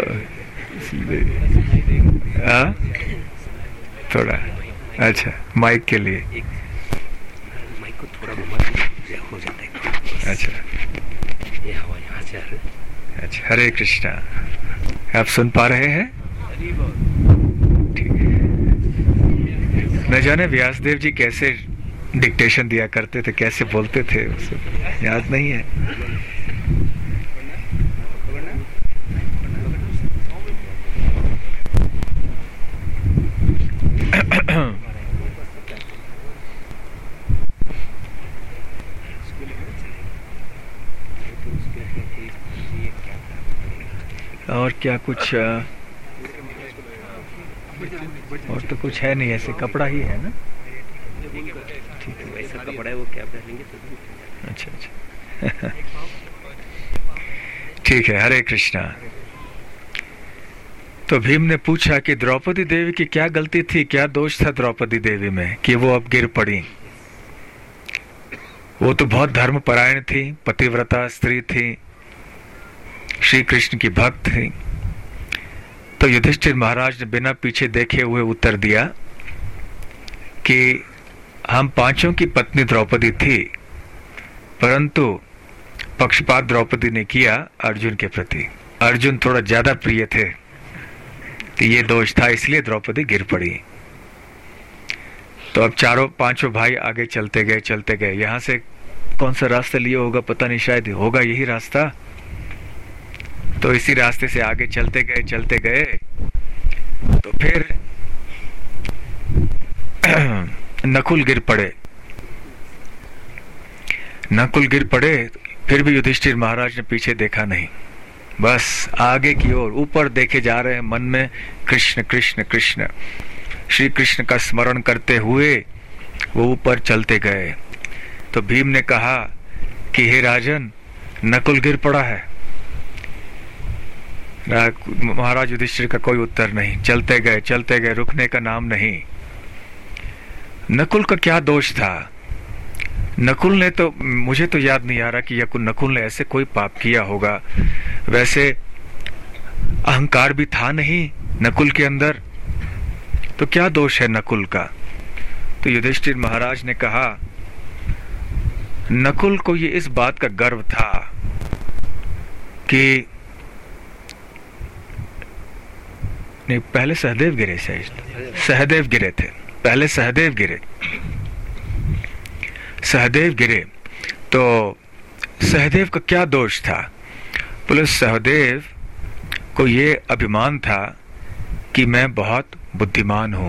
थोड़ा अच्छा माइक के लिए माइक को थोड़ा हो जाता है। अच्छा, ये हवा यहाँ से अच्छा। हरे कृष्णा। आप सुन पा रहे हैं? ठीक। न जाने व्यासदेव जी कैसे डिक्टेशन दिया करते थे, कैसे बोलते थे, उसे याद नहीं है। और क्या कुछ और तो कुछ है नहीं, ऐसे कपड़ा ही है ना। ठीक है, वैसा कपड़ा है वो कैप डालेंगे तो। अच्छा अच्छा। ठीक है, हरे कृष्णा। तो भीम ने पूछा कि द्रौपदी देवी की क्या गलती थी, क्या दोष था द्रौपदी देवी में कि वो अब गिर पड़ी? वो तो बहुत धर्मपरायण थी, पतिव्रता स्त्री थी, श्री कृष्ण की भक्त थी। तो युधिष्ठिर महाराज ने बिना पीछे देखे हुए उत्तर दिया कि हम पांचों की पत्नी द्रौपदी थी, परंतु पक्षपात द्रौपदी ने किया अर्जुन के प्रति। अर्जुन थोड़ा ज्यादा प्रिय थे, तो ये दोष था, इसलिए द्रौपदी गिर पड़ी। तो अब चारों पांचों भाई आगे चलते गए। यहां से कौन सा रास्ता लिया होगा पता नहीं, शायद होगा यही रास्ता। तो इसी रास्ते से आगे चलते गए तो फिर नकुल गिर पड़े। फिर भी युधिष्ठिर महाराज ने पीछे देखा नहीं, बस आगे की ओर ऊपर देखे जा रहे हैं, मन में कृष्ण कृष्ण कृष्ण श्री कृष्ण का स्मरण करते हुए वो ऊपर चलते गए। तो भीम ने कहा कि हे राजन, नकुल गिर पड़ा है। महाराज युधिष्ठिर का कोई उत्तर नहीं। चलते गए, रुकने का नाम नहीं। नकुल का क्या दोष था? नकुल ने तो, मुझे तो याद नहीं आ रहा कि नकुल ने ऐसे कोई पाप किया होगा। वैसे अहंकार भी था नहीं नकुल के अंदर, तो क्या दोष है नकुल का? तो युधिष्ठिर महाराज ने कहा, नकुल को ये इस बात का गर्व था कि नहीं, पहले सहदेव गिरे, सहदेव गिरे थे, पहले सहदेव गिरे। तो सहदेव का क्या दोष था? बोले सहदेव को ये अभिमान था कि मैं बहुत बुद्धिमान हूं,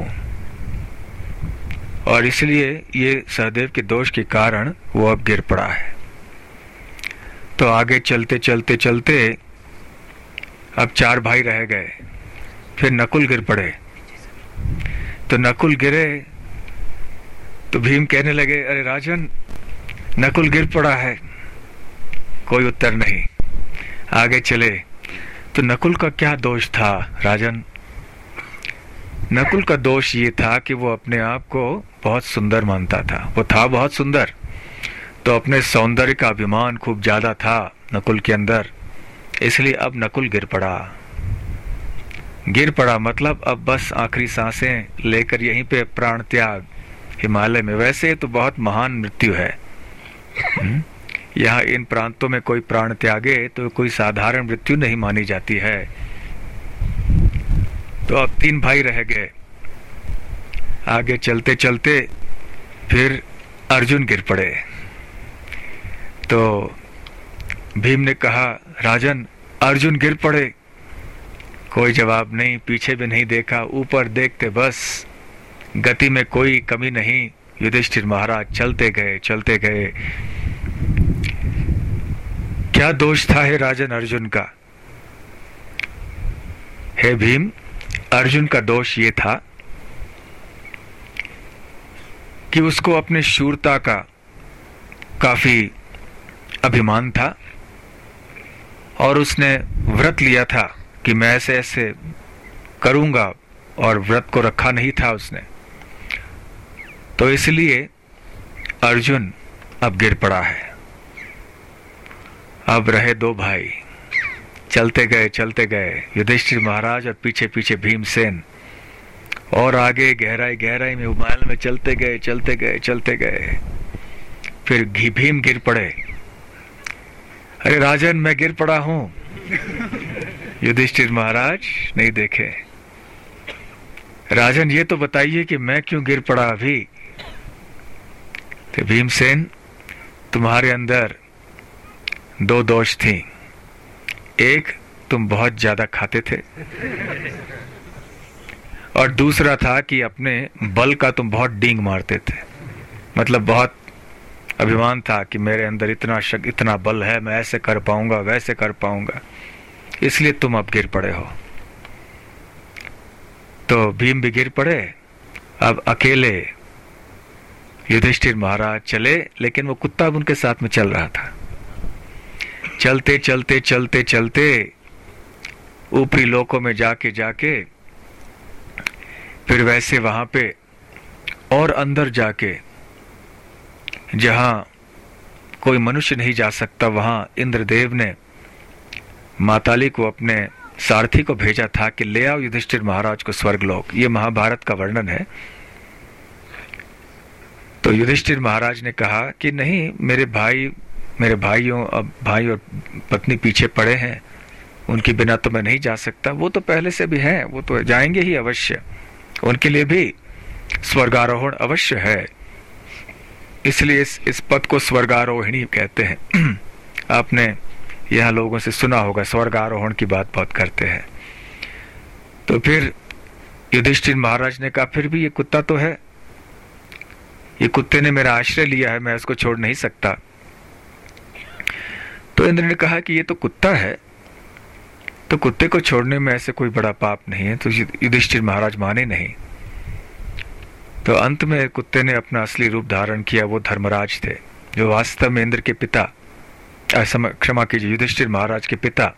और इसलिए ये सहदेव के दोष के कारण वो अब गिर पड़ा है। तो आगे चलते अब चार भाई रह गए। फिर नकुल गिर पड़े। तो नकुल गिरे तो भीम कहने लगे, अरे राजन, नकुल गिर पड़ा है। कोई उत्तर नहीं। आगे चले तो नकुल का क्या दोष था राजन? नकुल का दोष ये था कि वो अपने आप को बहुत सुंदर मानता था। वो था बहुत सुंदर, तो अपने सौंदर्य का अभिमान खूब ज्यादा था नकुल के अंदर, इसलिए अब नकुल गिर पड़ा। मतलब अब बस आखिरी सांसें लेकर यहीं पे प्राण त्याग हिमालय में। वैसे तो बहुत महान मृत्यु है, यहाँ इन प्रांतों में कोई प्राण त्यागे तो कोई साधारण मृत्यु नहीं मानी जाती है। तो अब 3 भाई रह गए। आगे चलते चलते फिर अर्जुन गिर पड़े। तो भीम ने कहा, राजन अर्जुन गिर पड़े। कोई जवाब नहीं, पीछे भी नहीं देखा, ऊपर देखते बस, गति में कोई कमी नहीं। युधिष्ठिर महाराज चलते गए चलते गए। क्या दोष था हे राजन अर्जुन का? हे भीम, अर्जुन का दोष ये था कि उसको अपने शूरता का काफी अभिमान था और उसने व्रत लिया था कि मैं ऐसे ऐसे करूंगा, और व्रत को रखा नहीं था उसने। तो इसलिए अर्जुन अब गिर पड़ा है। अब रहे 2 भाई, चलते गए युधिष्ठिर महाराज और पीछे पीछे भीमसेन, और आगे गहराई गहराई में उमाल में चलते गए। फिर भीम गिर पड़े। अरे राजन, मैं गिर पड़ा हूं। युधिष्ठिर महाराज नहीं देखे। राजन, ये तो बताइए कि मैं क्यों गिर पड़ा अभी? तो भीमसेन, तुम्हारे अंदर 2 दोष थी। एक, तुम बहुत ज्यादा खाते थे, और दूसरा था कि अपने बल का तुम बहुत डींग मारते थे। मतलब बहुत अभिमान था कि मेरे अंदर इतना बल है, मैं ऐसे कर पाऊंगा, वैसे कर पाऊंगा, इसलिए तुम अब गिर पड़े हो। तो भीम भी गिर पड़े। अब अकेले युधिष्ठिर महाराज चले, लेकिन वो कुत्ता उनके साथ में चल रहा था। चलते ऊपरी लोकों में जाके फिर वैसे वहां पे और अंदर जाके, जहां कोई मनुष्य नहीं जा सकता, वहां इंद्रदेव ने माताली को, अपने सारथी को भेजा था कि ले आओ युधिष्ठिर महाराज को स्वर्गलोक। ये महाभारत का वर्णन है। तो युधिष्ठिर महाराज ने कहा कि नहीं, मेरे भाइयों, अब भाई और पत्नी पीछे पड़े हैं, उनके बिना तो मैं नहीं जा सकता। वो तो पहले से भी हैं, वो तो जाएंगे ही अवश्य, उनके लिए भी स्वर्गारोहण अवश्य है। इसलिए इस पद को स्वर्गारोहिणी कहते हैं। आपने यहाँ लोगों से सुना होगा, स्वर्गारोहण की बात बहुत करते हैं। तो फिर युधिष्ठिर महाराज ने कहा, फिर भी ये कुत्ता तो है, ये कुत्ते ने मेरा आश्रय लिया है, मैं इसको छोड़ नहीं सकता। तो इंद्र ने कहा कि ये तो कुत्ता है, तो कुत्ते को छोड़ने में ऐसे कोई बड़ा पाप नहीं है। तो युधिष्ठिर महाराज माने नहीं। तो अंत में कुत्ते ने अपना असली रूप धारण किया। वो धर्मराज थे, जो वास्तव में इंद्र के पिता, क्षमा कीजिए, युधिष्ठिर महाराज के पिता।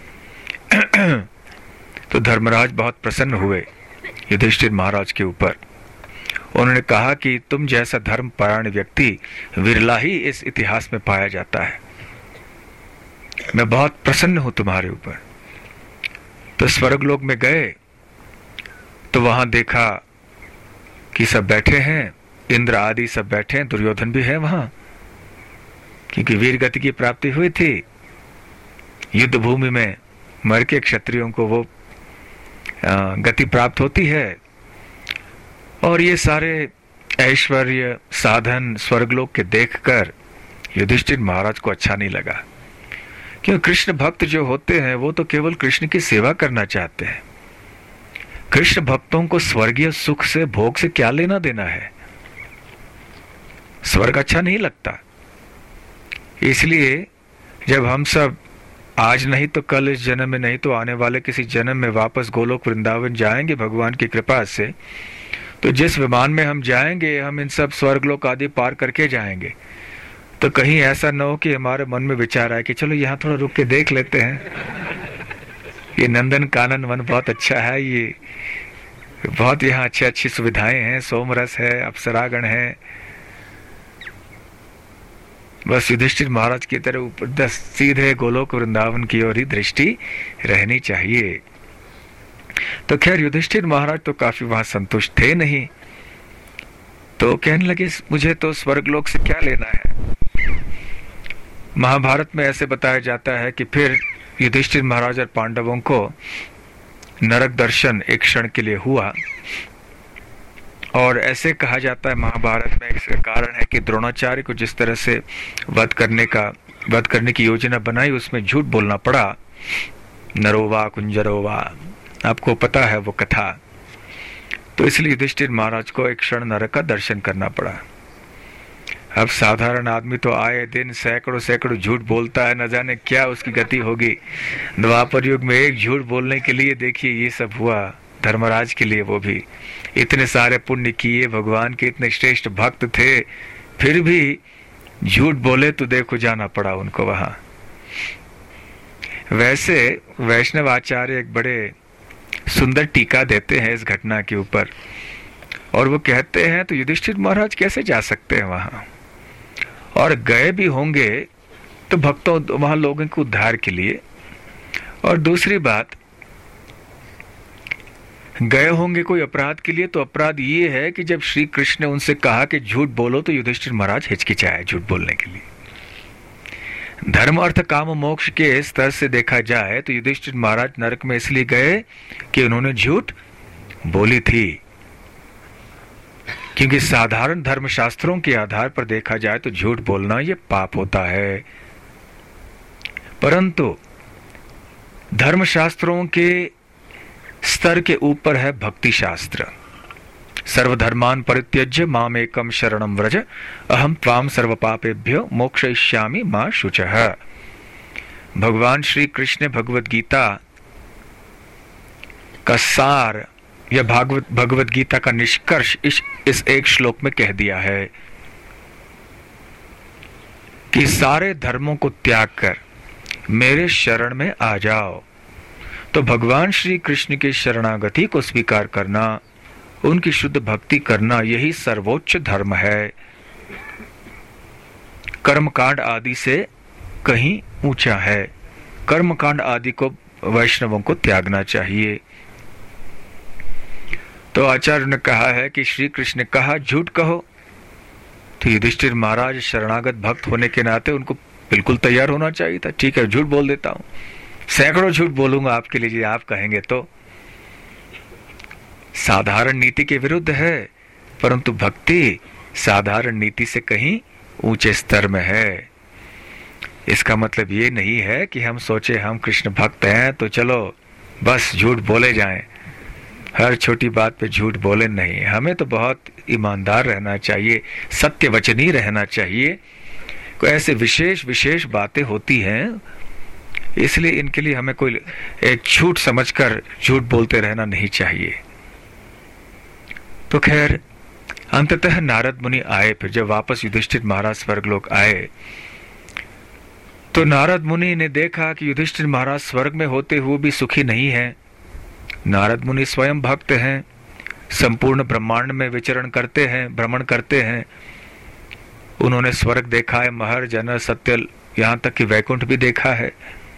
तो धर्मराज बहुत प्रसन्न हुए युधिष्ठिर महाराज के ऊपर। उन्होंने कहा कि तुम जैसा धर्मपरायण व्यक्ति विरला ही इस इतिहास में पाया जाता है। मैं बहुत प्रसन्न हूं तुम्हारे ऊपर। तो स्वर्गलोक में गए तो वहां देखा कि सब बैठे हैं, इंद्र आदि सब बैठे हैं, दुर्योधन भी है वहां, क्योंकि वीर गति की प्राप्ति हुई थी। युद्ध भूमि में मर के क्षत्रियों को वो गति प्राप्त होती है। और ये सारे ऐश्वर्य साधन स्वर्गलोक के देखकर युधिष्ठिर महाराज को अच्छा नहीं लगा। क्यों, कृष्ण भक्त जो होते हैं वो तो केवल कृष्ण की सेवा करना चाहते हैं। कृष्ण भक्तों को स्वर्गीय सुख से, भोग से क्या लेना देना है? स्वर्ग अच्छा नहीं लगता। इसलिए जब हम सब आज नहीं तो कल, इस जन्म में नहीं तो आने वाले किसी जन्म में वापस गोलोक वृंदावन जाएंगे भगवान की कृपा से, तो जिस विमान में हम जाएंगे, हम इन सब स्वर्गलोक आदि पार करके जाएंगे। तो कहीं ऐसा न हो कि हमारे मन में विचार आए कि चलो यहाँ थोड़ा रुक के देख लेते हैं, ये नंदन कानन वन बहुत अच्छा है, ये बहुत यहाँ अच्छी सुविधाएं हैं, सोमरस है, अप्सरागण है। बस युधिष्ठिर महाराज की तरह ऊपर सीधे गोलोक वृंदावन की ओर ही दृष्टि रहनी चाहिए। तो खैर युधिष्ठिर महाराज तो काफी वहां संतुष्ट थे नहीं। तो कहने लगे, मुझे तो स्वर्गलोक से क्या लेना है, महाभारत में ऐसे बताया जाता है कि फिर युधिष्ठिर महाराज और पांडवों को नरक दर्शन एक क्षण के लिए हुआ, और ऐसे कहा जाता है महाभारत में इसका कारण है कि द्रोणाचार्य को जिस तरह से वध करने की योजना बनाई उसमें झूठ बोलना पड़ा। नरोवा कुंजरोवा, आपको पता है वो कथा। तो इसलिए युधिष्ठिर महाराज को एक क्षण नरक का दर्शन करना पड़ा। अब साधारण आदमी तो आए दिन सैकड़ों झूठ बोलता है, न जाने क्या उसकी गति होगी। द्वापर युग में एक झूठ बोलने के लिए देखिए ये सब हुआ, धर्मराज के लिए वो भी इतने सारे पुण्य किए, भगवान के इतने श्रेष्ठ भक्त थे, फिर भी झूठ बोले तो देखो जाना पड़ा उनको वहां। वैसे वैष्णव आचार्य एक बड़े सुंदर टीका देते हैं इस घटना के ऊपर, और वो कहते हैं तो युधिष्ठिर महाराज कैसे जा सकते हैं वहां, और गए भी होंगे तो भक्तों वहां लोगों के उद्धार के लिए। और दूसरी बात, गए होंगे कोई अपराध के लिए, तो अपराध ये है कि जब श्री कृष्ण ने उनसे कहा कि झूठ बोलो तो युधिष्ठिर महाराज हिचकिचाए झूठ बोलने के लिए। धर्म अर्थ काम मोक्ष के स्तर से देखा जाए तो युधिष्ठिर महाराज नरक में इसलिए गए कि उन्होंने झूठ बोली थी, क्योंकि साधारण धर्मशास्त्रों के आधार पर देखा जाए तो झूठ बोलना ये पाप होता है। परंतु धर्मशास्त्रों के स्तर के ऊपर है भक्ति शास्त्र। सर्वधर्मान परित्यज्य माम एकम शरणम व्रज अहम त्वाम सर्व पापेभ्यो मोक्षयिष्यामि मा शुचः। भगवान श्री कृष्ण ने भगवत गीता का सार या भगवत गीता का निष्कर्ष इस एक श्लोक में कह दिया है कि सारे धर्मों को त्याग कर मेरे शरण में आ जाओ। तो भगवान श्री कृष्ण की शरणागति को स्वीकार करना, उनकी शुद्ध भक्ति करना, यही सर्वोच्च धर्म है। कर्मकांड आदि से कहीं ऊंचा है। कर्मकांड आदि को वैष्णवों को त्यागना चाहिए। तो आचार्य ने कहा है कि श्री कृष्ण ने कहा झूठ कहो, तो युधिष्ठिर महाराज शरणागत भक्त होने के नाते उनको बिल्कुल तैयार होना चाहिए था। ठीक है, झूठ बोल देता हूं, सैकड़ों झूठ बोलूंगा आपके लिए, आप कहेंगे तो। साधारण नीति के विरुद्ध है, परंतु भक्ति साधारण नीति से कहीं ऊंचे स्तर में है। इसका मतलब ये नहीं है कि हम सोचे हम कृष्ण भक्त हैं तो चलो बस झूठ बोले जाएं, हर छोटी बात पे झूठ बोले नहीं। हमें तो बहुत ईमानदार रहना चाहिए, सत्य वचनी रहना चाहिए। कोई ऐसे विशेष बातें होती हैं, इसलिए इनके लिए हमें कोई एक झूठ समझकर झूठ बोलते रहना नहीं चाहिए। तो खैर अंततः नारद मुनि आए। फिर जब वापस युधिष्ठिर महाराज स्वर्गलोक आए तो नारद मुनि ने देखा कि युधिष्ठिर महाराज स्वर्ग में होते हुए भी सुखी नहीं है। नारद मुनि स्वयं भक्त हैं, संपूर्ण ब्रह्मांड में विचरण करते हैं, भ्रमण करते हैं। उन्होंने स्वर्ग देखा है, महर जनर सत्य, यहां तक कि वैकुंठ भी देखा है।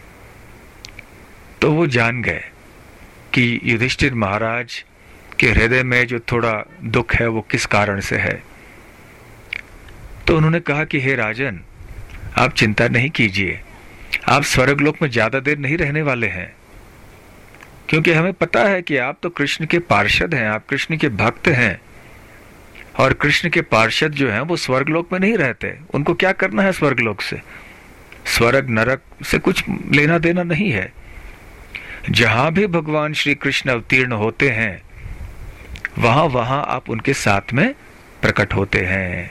तो वो जान गए कि युधिष्ठिर महाराज के हृदय में जो थोड़ा दुख है वो किस कारण से है। तो उन्होंने कहा कि हे राजन, आप चिंता नहीं कीजिए, आप स्वर्गलोक में ज्यादा देर नहीं रहने वाले हैं, क्योंकि हमें पता है कि आप तो कृष्ण के पार्षद हैं, आप कृष्ण के भक्त हैं। और कृष्ण के पार्षद जो हैं वो स्वर्गलोक में नहीं रहते, उनको क्या करना है स्वर्गलोक से? स्वर्ग नरक से कुछ लेना देना नहीं है। जहां भी भगवान श्री कृष्ण अवतीर्ण होते हैं वहां आप उनके साथ में प्रकट होते हैं।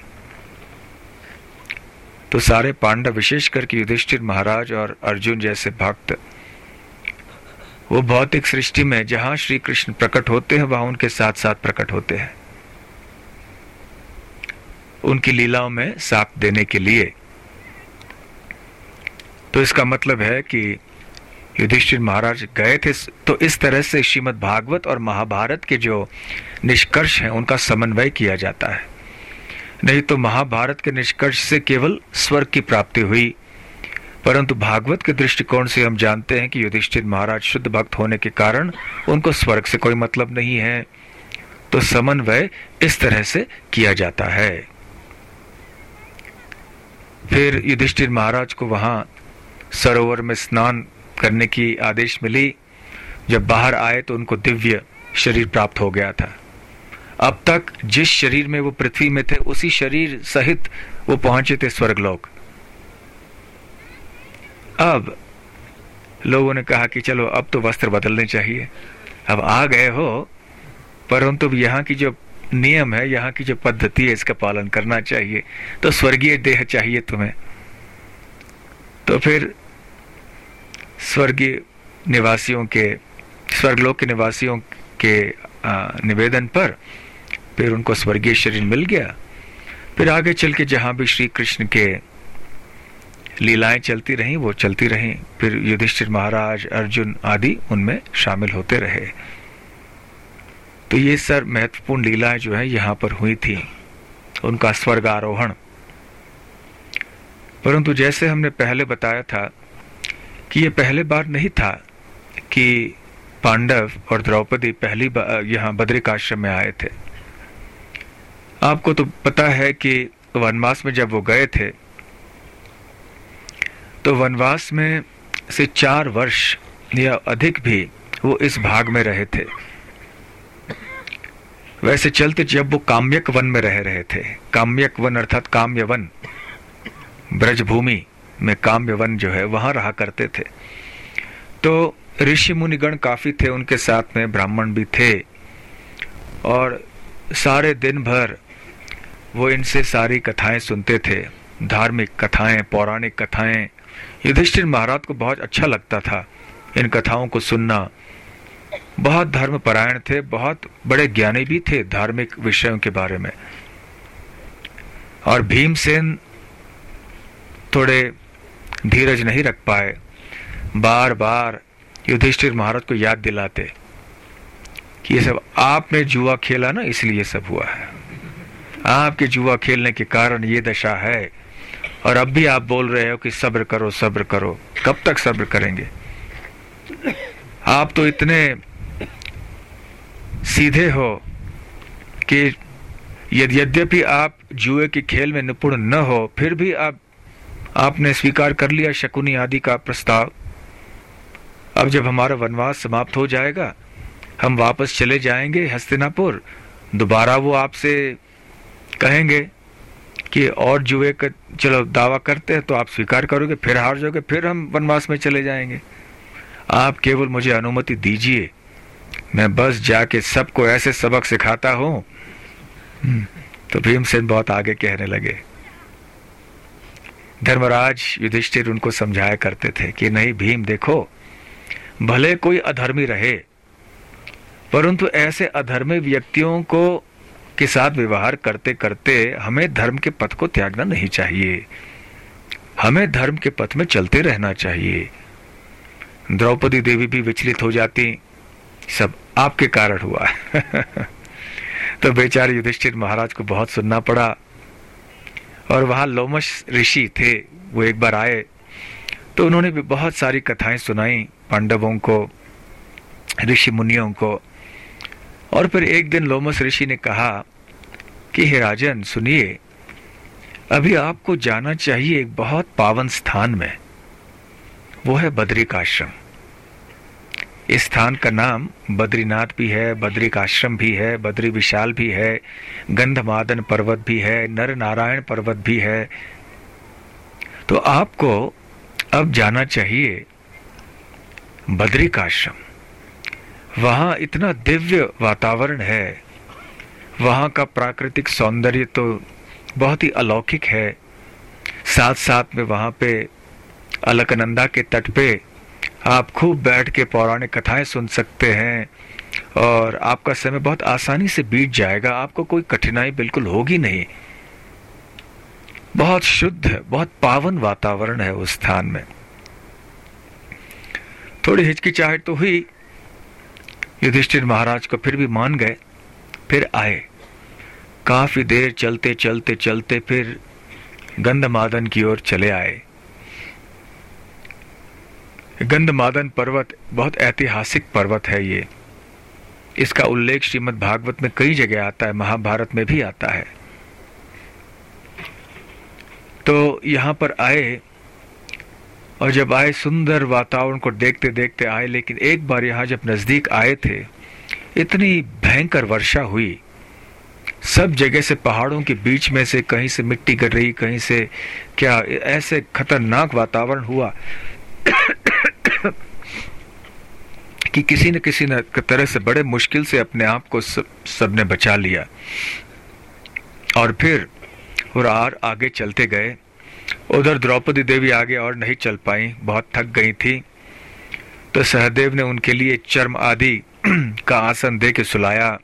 तो सारे पांडव, विशेष करके युधिष्ठिर महाराज और अर्जुन जैसे भक्त, वो भौतिक सृष्टि में जहां श्री कृष्ण प्रकट होते हैं वहां उनके साथ साथ प्रकट होते हैं, उनकी लीलाओं में साथ देने के लिए। तो इसका मतलब है कि युधिष्ठिर महाराज गए थे तो इस तरह से श्रीमद् भागवत और महाभारत के जो निष्कर्ष हैं उनका समन्वय किया जाता है। नहीं तो महाभारत के निष्कर्ष से केवल स्वर्ग की प्राप्ति हुई, परंतु भागवत के दृष्टिकोण से हम जानते हैं कि युधिष्ठिर महाराज शुद्ध भक्त होने के कारण उनको स्वर्ग से कोई मतलब नहीं है। तो समन्वय इस तरह से किया जाता है। फिर युधिष्ठिर महाराज को वहां सरोवर में स्नान करने की आदेश मिली। जब बाहर आए तो उनको दिव्य शरीर प्राप्त हो गया था। अब तक जिस शरीर में वो पृथ्वी में थे उसी शरीर सहित वो पहुंचे थे स्वर्गलोक। अब लोगों ने कहा कि चलो अब तो वस्त्र बदलने चाहिए, अब आ गए हो, परंतु यहाँ की जो नियम है, यहाँ की जो पद्धति है, इसका पालन करना चाहिए, तो स्वर्गीय देह चाहिए तुम्हें। तो फिर स्वर्गीय निवासियों के, स्वर्गलोक के निवासियों के निवेदन पर फिर उनको स्वर्गीय शरीर मिल गया। फिर आगे चल के जहां भी श्री कृष्ण के लीलाएं चलती रहीं वो चलती रहीं। फिर युधिष्ठिर महाराज, अर्जुन आदि उनमें शामिल होते रहे। तो ये सर महत्वपूर्ण लीलाएं जो है यहाँ पर हुई थी, उनका स्वर्गारोहण। परंतु जैसे हमने पहले बताया था कि ये पहले बार नहीं था कि पांडव और द्रौपदी पहली बार यहाँ बद्रिकाश्रम में आए थे। आपको तो पता है कि वनवास में जब वो गए थे तो वनवास में से 4 वर्ष या अधिक भी वो इस भाग में रहे थे। वैसे चलते जब वो काम्यक वन में रह रहे थे, काम्यक वन अर्थात काम्य वन, ब्रजभूमि में काम्य वन जो है वहां रहा करते थे। तो ऋषि मुनिगण काफी थे, उनके साथ में ब्राह्मण भी थे, और सारे दिन भर वो इनसे सारी कथाएं सुनते थे, धार्मिक कथाएं, पौराणिक कथाएं। युधिष्ठिर महाराज को बहुत अच्छा लगता था इन कथाओं को सुनना। बहुत धर्मपरायण थे, बहुत बड़े ज्ञानी भी थे धार्मिक विषयों के बारे में। और भीमसेन थोड़े धीरज नहीं रख पाए, बार बार युधिष्ठिर महाराज को याद दिलाते कि ये सब आपने जुआ खेला ना, इसलिए सब हुआ है, आपके जुआ खेलने के कारण ये दशा है, और अब भी आप बोल रहे हो कि सब्र करो सब्र करो। कब तक सब्र करेंगे? आप तो इतने सीधे हो कि यद्यपि आप जुए के खेल में निपुण न हो, फिर भी आपने स्वीकार कर लिया शकुनी आदि का प्रस्ताव। अब जब हमारा वनवास समाप्त हो जाएगा, हम वापस चले जाएंगे हस्तिनापुर, दोबारा वो आपसे कहेंगे कि और जुए का चलो दावा करते हैं, तो आप स्वीकार करोगे, फिर हार जाओगे, फिर हम वनवास में चले जाएंगे। आप केवल मुझे अनुमति दीजिए, मैं बस जाके सबको ऐसे सबक सिखाता हूं। तो भीमसेन बहुत आगे कहने लगे। धर्मराज युधिष्ठिर उनको समझाया करते थे कि नहीं भीम, देखो भले कोई अधर्मी रहे, परंतु ऐसे अधर्मी व्यक्तियों को के साथ व्यवहार करते करते हमें धर्म के पथ को त्यागना नहीं चाहिए, हमें धर्म के पथ में चलते रहना चाहिए। द्रौपदी देवी भी विचलित हो जाती, सब आपके कारण हुआ। तो बेचारे युधिष्ठिर महाराज को बहुत सुनना पड़ा। और वहां लोमश ऋषि थे, वो एक बार आए तो उन्होंने भी बहुत सारी कथाएं सुनाई पांडवों को, ऋषि मुनियों को। और फिर एक दिन लोमश ऋषि ने कहा कि हे राजन सुनिए, अभी आपको जाना चाहिए एक बहुत पावन स्थान में, वो है बद्रिकाश्रम। इस स्थान का नाम बद्रीनाथ भी है, बद्रिकाश्रम भी है, बद्री विशाल भी है, गंधमादन पर्वत भी है, नर नारायण पर्वत भी है। तो आपको अब जाना चाहिए बद्रिकाश्रम। वहां इतना दिव्य वातावरण है, वहां का प्राकृतिक सौंदर्य तो बहुत ही अलौकिक है। साथ साथ में वहां पे अलकनंदा के तट पे आप खूब बैठ के पौराणिक कथाएं सुन सकते हैं, और आपका समय बहुत आसानी से बीत जाएगा, आपको कोई कठिनाई बिल्कुल होगी नहीं। बहुत शुद्ध, बहुत पावन वातावरण है उस स्थान में। थोड़ी हिचकिचाहट तो हुई, युधिष्ठिर महाराज को फिर भी मान गए, फिर आए। काफी देर चलते चलते चलते फिर गंधमादन की ओर चले आए। गंधमादन पर्वत बहुत ऐतिहासिक पर्वत है ये। इसका उल्लेख श्रीमद् भागवत में कई जगह आता है, महाभारत में भी आता है। तो यहाँ पर आए, और जब आए सुंदर वातावरण को देखते देखते आए, लेकिन एक बार यहाँ जब नजदीक आए थे इतनी भयंकर वर्षा हुई, सब जगह से पहाड़ों के बीच में से कहीं से मिट्टी गिर रही, कहीं से क्या, ऐसे खतरनाक वातावरण हुआ कि किसी न किसी तरह से बड़े मुश्किल से अपने आप को सबने बचा लिया। और फिर और आगे चलते गए। उधर द्रौपदी देवी आगे और नहीं चल पाई, बहुत थक गई थी। तो सहदेव ने उनके लिए चर्म आदि का आसन दे के सुलाया,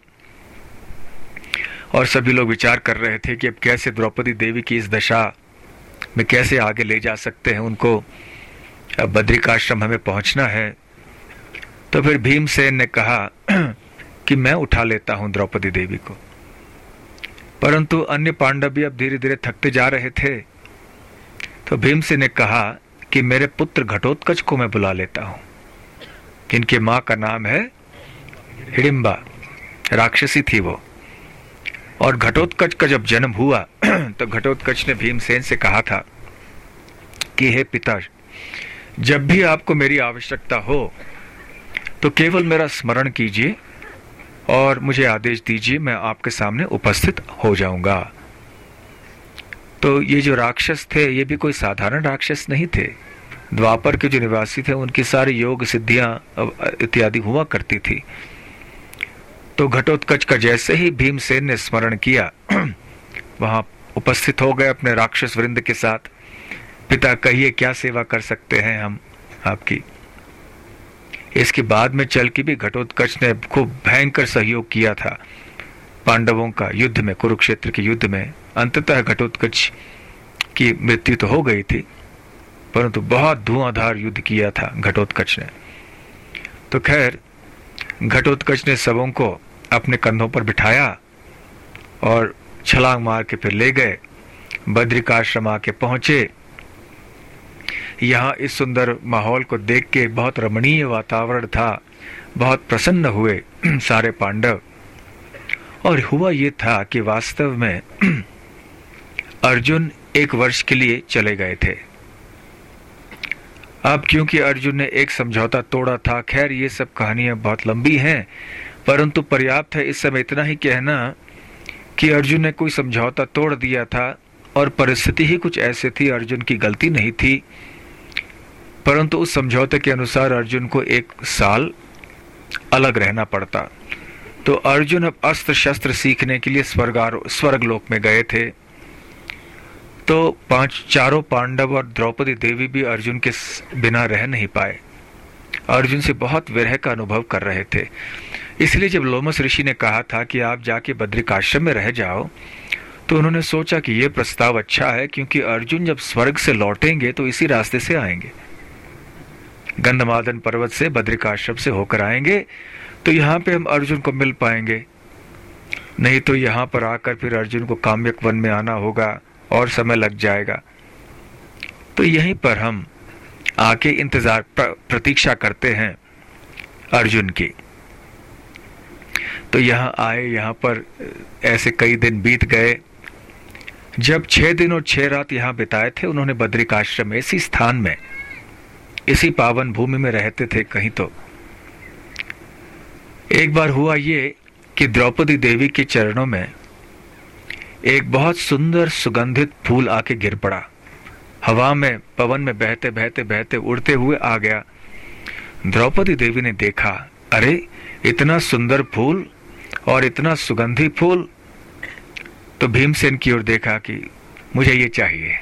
और सभी लोग विचार कर रहे थे कि अब कैसे द्रौपदी देवी की इस दशा में कैसे आगे ले जा सकते हैं उनको। अब बद्रिकाश्रम हमें पहुंचना है। तो फिर भीमसेन ने कहा कि मैं उठा लेता हूं द्रौपदी देवी को, परंतु अन्य पांडव भी अब धीरे धीरे थकते जा रहे थे। तो भीमसेन ने कहा कि मेरे पुत्र घटोत्कच को मैं बुला लेता हूं। इनके मां का नाम है हिडिंबा, राक्षसी थी वो। और घटोत्कच का जब जन्म हुआ तो घटोत्कच ने भीमसेन से कहा था कि हे पिता, जब भी आपको मेरी आवश्यकता हो तो केवल मेरा स्मरण कीजिए और मुझे आदेश दीजिए, मैं आपके सामने उपस्थित हो जाऊंगा। तो ये जो राक्षस थे ये भी कोई साधारण राक्षस नहीं थे। द्वापर के जो निवासी थे उनकी सारी योग सिद्धियां इत्यादि हुआ करती थी। तो घटोत्कच का जैसे ही भीमसेन ने स्मरण किया वहां उपस्थित हो गए अपने राक्षस वृंद के साथ। पिता कहिए क्या सेवा कर सकते हैं हम आपकी। इसके बाद में चल के भी घटोत्कच ने खूब भयंकर सहयोग किया था पांडवों का युद्ध में, कुरुक्षेत्र के युद्ध में। अंततः घटोत्कच की मृत्यु तो हो गई थी, परंतु बहुत धुआंधार युद्ध किया था घटोत्कच ने। तो खैर घटोत्कच ने सबों को अपने कंधों पर बिठाया और छलांग मार के फिर ले गए। बद्रिकाश्रम आके पहुंचे। यहाँ इस सुंदर माहौल को देख के बहुत रमणीय वातावरण था, बहुत प्रसन्न हुए सारे पांडव। और हुआ ये था कि वास्तव में अर्जुन 1 वर्ष के लिए चले गए थे। अब क्योंकि अर्जुन ने एक समझौता तोड़ा था, खैर ये सब कहानियां बहुत लंबी हैं, परंतु पर्याप्त है इस समय इतना ही कहना कि अर्जुन ने कोई समझौता तोड़ दिया था और परिस्थिति ही कुछ ऐसे थी, अर्जुन की गलती नहीं थी, परंतु उस समझौते के अनुसार अर्जुन को 1 साल अलग रहना पड़ता। तो अर्जुन अब अस्त्र शस्त्र सीखने के लिए स्वर्गलोक में गए थे। तो चारों पांडव और द्रौपदी देवी भी अर्जुन के बिना रह नहीं पाए, अर्जुन से बहुत विरह का अनुभव कर रहे थे। इसलिए जब लोमस ऋषि ने कहा था कि आप जाके बद्रिकाश्रम में रह जाओ, तो उन्होंने सोचा कि यह प्रस्ताव अच्छा है, क्योंकि अर्जुन जब स्वर्ग से लौटेंगे तो इसी रास्ते से आएंगे, गंधमादन पर्वत से बद्रिकाश्रम से होकर आएंगे, तो यहाँ पे हम अर्जुन को मिल पाएंगे। नहीं तो यहाँ पर आकर फिर अर्जुन को काम्यक वन में आना होगा और समय लग जाएगा। तो यहीं पर हम आके इंतजार प्रतीक्षा करते हैं अर्जुन की। तो यहाँ आए, यहाँ पर ऐसे कई दिन बीत गए। जब 6 दिन और 6 रात यहाँ बिताए थे उन्होंने बद्रिकाश्रम में, इसी स्थान में, इसी पावन भूमि में रहते थे कहीं। तो एक बार हुआ ये कि द्रौपदी देवी के चरणों में एक बहुत सुंदर सुगंधित फूल आके गिर पड़ा। हवा में, पवन में बहते बहते बहते उड़ते हुए आ गया। द्रौपदी देवी ने देखा, अरे इतना सुंदर फूल और इतना सुगंधी फूल। तो भीमसेन की ओर देखा कि मुझे ये चाहिए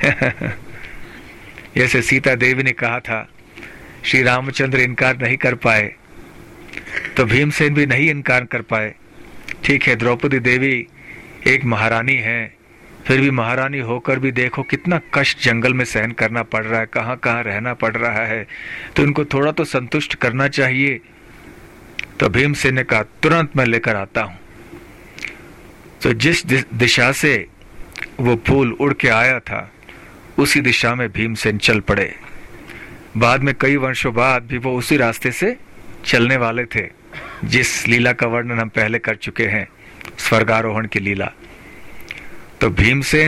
जैसे सीता देवी ने कहा था, श्री रामचंद्र इनकार नहीं कर पाए, तो भीमसेन भी नहीं इनकार कर पाए। ठीक है, द्रौपदी देवी एक महारानी है, फिर भी महारानी होकर भी देखो कितना कष्ट जंगल में सहन करना पड़ रहा है, कहाँ कहाँ रहना पड़ रहा है, तो इनको थोड़ा तो संतुष्ट करना चाहिए। तो भीमसेन ने कहा, तुरंत मैं लेकर आता हूं। तो जिस दिशा से वो फूल उड़ के आया था उसी दिशा में भीमसेन चल पड़े। बाद में कई वर्षों बाद भी वो उसी रास्ते से चलने वाले थे जिस लीला का वर्णन हम पहले कर चुके हैं, स्वर्गारोहण की लीला। तो भीमसेन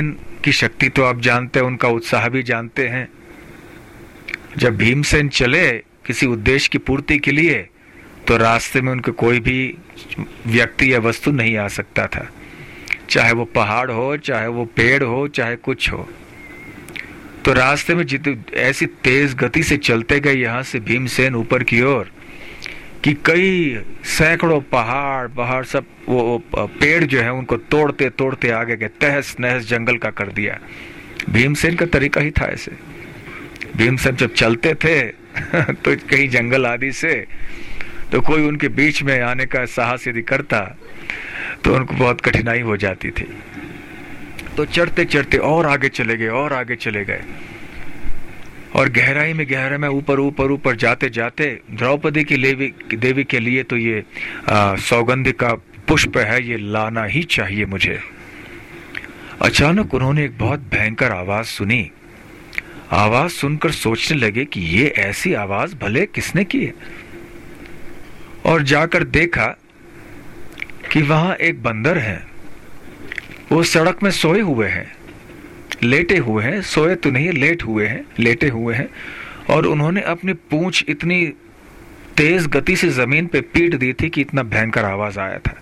उनकी शक्ति तो आप जानते हैं, उनका उत्साह भी जानते हैं। जब भीमसेन चले किसी उद्देश्य की पूर्ति के लिए, तो रास्ते में उनके कोई भी व्यक्ति या वस्तु नहीं आ सकता था, चाहे वो पहाड़ हो, चाहे वो पेड़ हो, चाहे कुछ हो। तो रास्ते में ऐसी तेज गति से चलते गए यहां से भीमसेन ऊपर की ओर कि कई सैकड़ों पहाड़ सब वो पेड़ जो है उनको तोड़ते तोड़ते आगे गए, तहस नहस जंगल का कर दिया। भीमसेन का तरीका ही था ऐसे। भीमसेन जब चलते थे तो कहीं जंगल आदि से तो कोई उनके बीच में आने का साहस यदि करता तो उनको बहुत कठिनाई हो जाती थी। तो चढ़ते चढ़ते और आगे चले गए और आगे चले गए, और गहराई में ऊपर जाते जाते द्रौपदी की देवी के लिए तो ये सौगंध का पुष्प है, ये लाना ही चाहिए मुझे। अचानक उन्होंने एक बहुत भयंकर आवाज सुनी। आवाज सुनकर सोचने लगे कि ये ऐसी आवाज भले किसने की है, और जाकर देखा कि वहां एक बंदर है। वो सड़क में सोए हुए हैं, लेटे हुए हैं, सोए तो नहीं, लेटे हुए हैं, और उन्होंने अपनी पूंछ इतनी तेज गति से जमीन पे पीट दी थी कि इतना भयंकर आवाज आया था।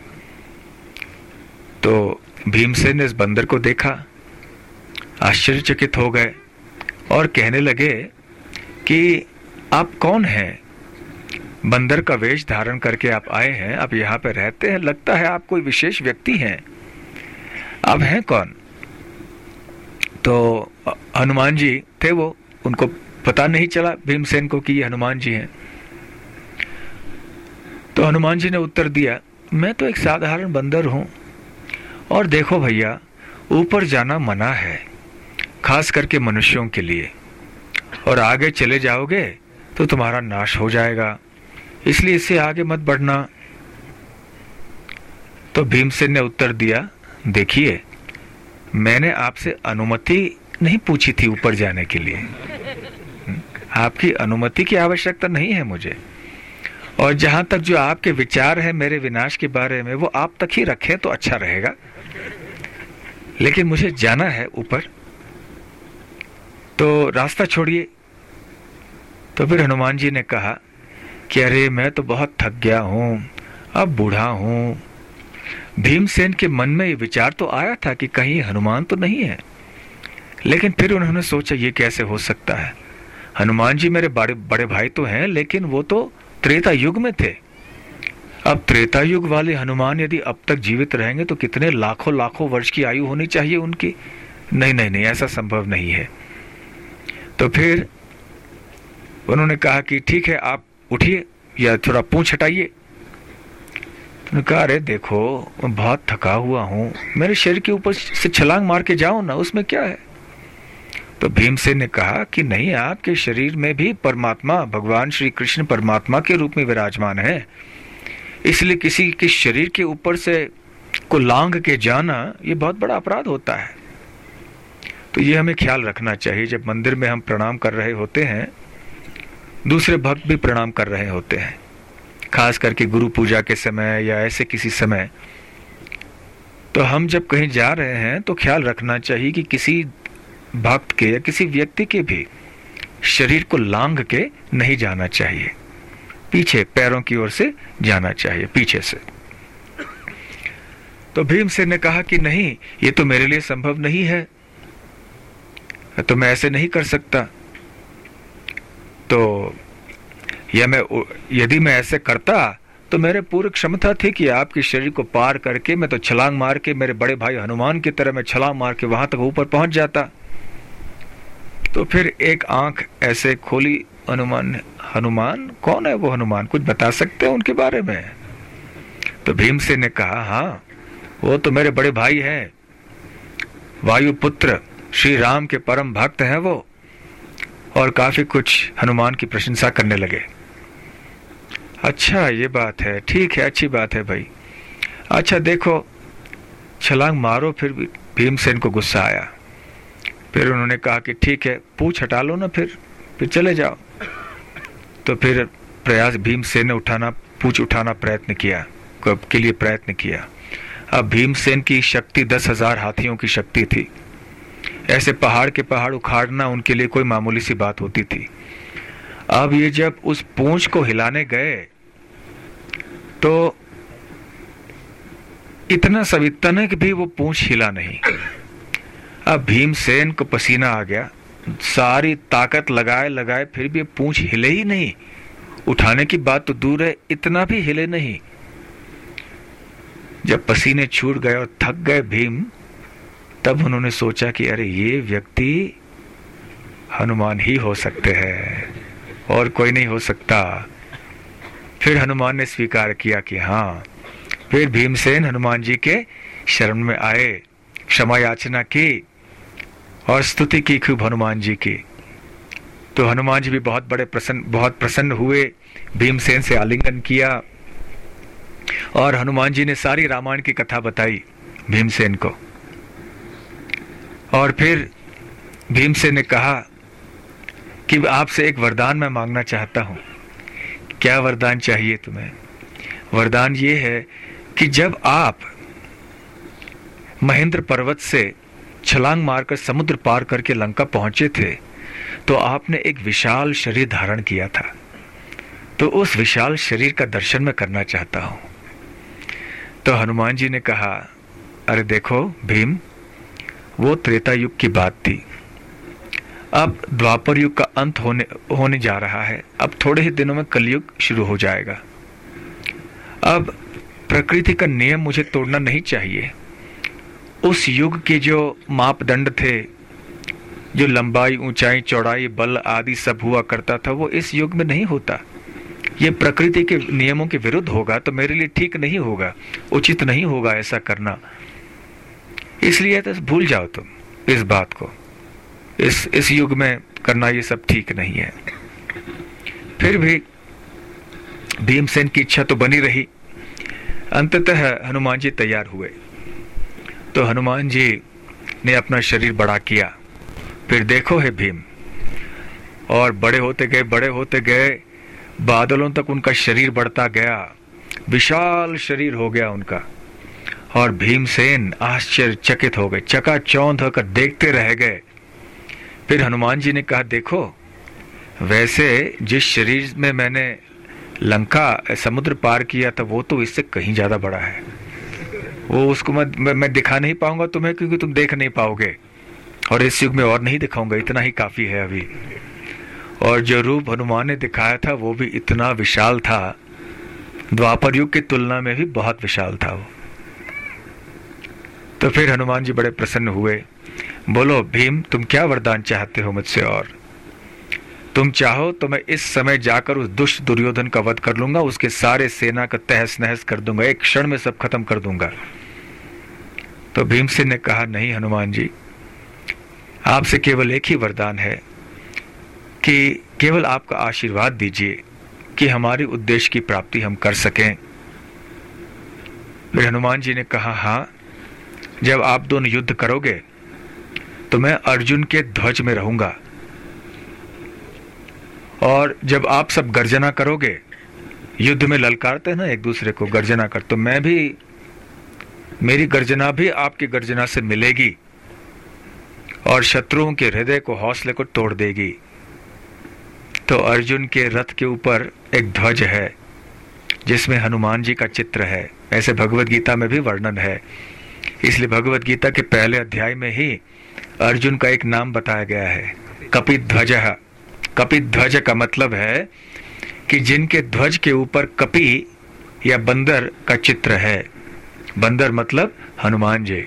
तो भीमसेन ने इस बंदर को देखा, आश्चर्यचकित हो गए और कहने लगे कि आप कौन हैं? बंदर का वेश धारण करके आप आए हैं, आप यहाँ पे रहते हैं, लगता है आप कोई विशेष व्यक्ति हैं, आप हैं कौन? तो हनुमान जी थे वो, उनको पता नहीं चला भीमसेन को कि ये हनुमान जी हैं। तो हनुमान जी ने उत्तर दिया, मैं तो एक साधारण बंदर हूं, और देखो भैया, ऊपर जाना मना है, खास करके मनुष्यों के लिए, और आगे चले जाओगे तो तुम्हारा नाश हो जाएगा, इसलिए इससे आगे मत बढ़ना। तो भीमसेन ने उत्तर दिया, देखिए, मैंने आपसे अनुमति नहीं पूछी थी ऊपर जाने के लिए, आपकी अनुमति की आवश्यकता नहीं है मुझे, और जहां तक जो आपके विचार है मेरे विनाश के बारे में, वो आप तक ही रखें तो अच्छा रहेगा, लेकिन मुझे जाना है ऊपर, तो रास्ता छोड़िए। तो फिर हनुमान जी ने कहा कि अरे मैं तो बहुत थक गया हूं, अब बूढ़ा हूं। भीमसेन के मन में ये विचार तो आया था कि कहीं हनुमान तो नहीं है, लेकिन फिर उन्होंने सोचा ये कैसे हो सकता है, हनुमान जी मेरे बड़े भाई तो हैं, लेकिन वो तो त्रेता युग में थे। अब त्रेता युग वाले हनुमान यदि अब तक जीवित रहेंगे तो कितने लाखों वर्ष की आयु होनी चाहिए उनकी। नहीं, ऐसा संभव नहीं है। तो फिर उन्होंने कहा कि ठीक है, आप उठिए या थोड़ा पूंछ हटाइए। तो कहा, अरे देखो, मैं बहुत थका हुआ हूं, मेरे शरीर के ऊपर से छलांग मार के जाओ ना, उसमें क्या है। तो भीमसेन ने कहा कि नहीं, आपके शरीर में भी परमात्मा भगवान श्री कृष्ण परमात्मा के रूप में विराजमान है, इसलिए किसी के शरीर के ऊपर से को लांग के जाना ये बहुत बड़ा अपराध होता है। तो ये हमें ख्याल रखना चाहिए, जब मंदिर में हम प्रणाम कर रहे होते हैं, दूसरे भक्त भी प्रणाम कर रहे होते हैं, खास करके गुरु पूजा के समय या ऐसे किसी समय, तो हम जब कहीं जा रहे हैं तो ख्याल रखना चाहिए कि किसी भक्त के या किसी व्यक्ति के भी शरीर को लांग के नहीं जाना चाहिए, पीछे पैरों की ओर से जाना चाहिए, पीछे से। तो भीमसेन ने कहा कि नहीं, ये तो मेरे लिए संभव नहीं है, तो मैं ऐसे नहीं कर सकता। तो यदि मैं ऐसे करता तो मेरे पूरी क्षमता थी कि आपके शरीर को पार करके मैं तो छलांग मार के मेरे बड़े भाई हनुमान की तरह मैं छलांग मार के वहां तक ऊपर पहुंच जाता। तो फिर एक आंख ऐसे खोली हनुमान ने। हनुमान कौन है? वो हनुमान कुछ बता सकते हैं उनके बारे में? तो भीमसेन ने कहा, हाँ, वो तो मेरे बड़े भाई हैं, वायुपुत्र श्री राम के परम भक्त हैं वो, और काफी कुछ हनुमान की प्रशंसा करने लगे। अच्छा, ये बात है, ठीक है, अच्छी बात है भाई, अच्छा देखो, छलांग मारो। फिर भीमसेन को गुस्सा आया। फिर उन्होंने कहा कि ठीक है, पूंछ हटा लो ना, फिर चले जाओ। तो फिर प्रयास भीमसेन ने पूंछ उठाना प्रयत्न किया। अब भीमसेन की शक्ति 10,000 हाथियों की शक्ति थी। ऐसे पहाड़ के पहाड़ उखाड़ना उनके लिए कोई मामूली सी बात होती थी। अब ये जब उस पूंछ को हिलाने गए तो इतना सभी तनक भी वो पूंछ हिला नहीं। अब भीमसेन को पसीना आ गया, सारी ताकत लगाए लगाए फिर भी पूंछ हिले ही नहीं। उठाने की बात तो दूर है, इतना भी हिले नहीं। जब पसीने छूट गए और थक गए भीम, तब उन्होंने सोचा कि अरे ये व्यक्ति हनुमान ही हो सकते हैं और कोई नहीं हो सकता। फिर हनुमान ने स्वीकार किया कि हाँ। फिर भीमसेन हनुमान जी के शरण में आए, क्षमा याचना की और स्तुति की खूब हनुमान जी की। तो हनुमान जी भी बहुत प्रसन्न हुए, भीमसेन से आलिंगन किया और हनुमान जी ने सारी रामायण की कथा बताई भीमसेन को। और फिर भीमसेन ने कहा कि आपसे एक वरदान मैं मांगना चाहता हूं। क्या वरदान चाहिए तुम्हें? वरदान ये है कि जब आप महेंद्र पर्वत से छलांग मारकर समुद्र पार करके लंका पहुंचे थे तो आपने एक विशाल शरीर धारण किया था, तो उस विशाल शरीर का दर्शन मैं करना चाहता हूं। तो हनुमान जी ने कहा, अरे देखो भीम, वो त्रेता युग की बात थी, अब द्वापर युग का अंत होने जा रहा है। अब थोड़े ही दिनों में कलयुग शुरू हो जाएगा। अब प्रकृति का नियम मुझे तोड़ना नहीं चाहिए। उस युग के जो मापदंड थे, जो लंबाई, ऊंचाई, चौड़ाई, बल आदि सब हुआ करता था, वो इस युग में नहीं होता। ये प्रकृति के नियमों के विरुद्ध होगा, तो मेरे लिए ठीक नहीं होगा, उचित नहीं होगा ऐसा करना। इसलिए तो भूल जाओ तुम इस बात को, इस युग में करना ये सब ठीक नहीं है। फिर भी भीमसेन की इच्छा तो बनी रही। अंततः हनुमान जी तैयार हुए। तो हनुमान जी ने अपना शरीर बड़ा किया। फिर देखो है भीम, और बड़े होते गए, बादलों तक उनका शरीर बढ़ता गया, विशाल शरीर हो गया उनका। और भीमसेन आश्चर्यचकित हो गए, चकाचौंध होकर देखते रह गए। फिर हनुमान जी ने कहा, देखो वैसे जिस शरीर में मैंने लंका समुद्र पार किया था वो तो इससे कहीं ज्यादा बड़ा है। वो उसको मैं दिखा नहीं पाऊंगा तुम्हें, क्योंकि तुम देख नहीं पाओगे, और इस युग में और नहीं दिखाऊंगा, इतना ही काफी है अभी। और जो रूप हनुमान ने दिखाया था वो भी इतना विशाल था, द्वापर युग की तुलना में भी बहुत विशाल था वो। तो फिर हनुमान जी बड़े प्रसन्न हुए। बोलो भीम, तुम क्या वरदान चाहते हो मुझसे? और तुम चाहो तो मैं इस समय जाकर उस दुष्ट दुर्योधन का वध कर लूंगा, उसके सारे सेना का तहस नहस कर दूंगा, एक क्षण में सब खत्म कर दूंगा। तो भीमसेन ने कहा, नहीं हनुमान जी, आपसे केवल एक ही वरदान है कि केवल आपका आशीर्वाद दीजिए कि हमारे उद्देश्य की प्राप्ति हम कर सकें। फिर हनुमान जी ने कहा, हाँ, जब आप दोनों युद्ध करोगे तो मैं अर्जुन के ध्वज में रहूंगा, और जब आप सब गर्जना करोगे, युद्ध में ललकारते हैं ना एक दूसरे को, गर्जना कर, तो मैं भी, मेरी गर्जना भी आपकी गर्जना से मिलेगी और शत्रुओं के हृदय को, हौसले को तोड़ देगी। तो अर्जुन के रथ के ऊपर एक ध्वज है जिसमें हनुमान जी का चित्र है। ऐसे भगवत गीता में भी वर्णन है। इसलिए भगवत गीता के पहले अध्याय में ही अर्जुन का एक नाम बताया गया है, कपिध्वजः। कपिध्वज का मतलब है कि जिनके ध्वज के ऊपर कपि या बंदर का चित्र है। बंदर मतलब हनुमान जी।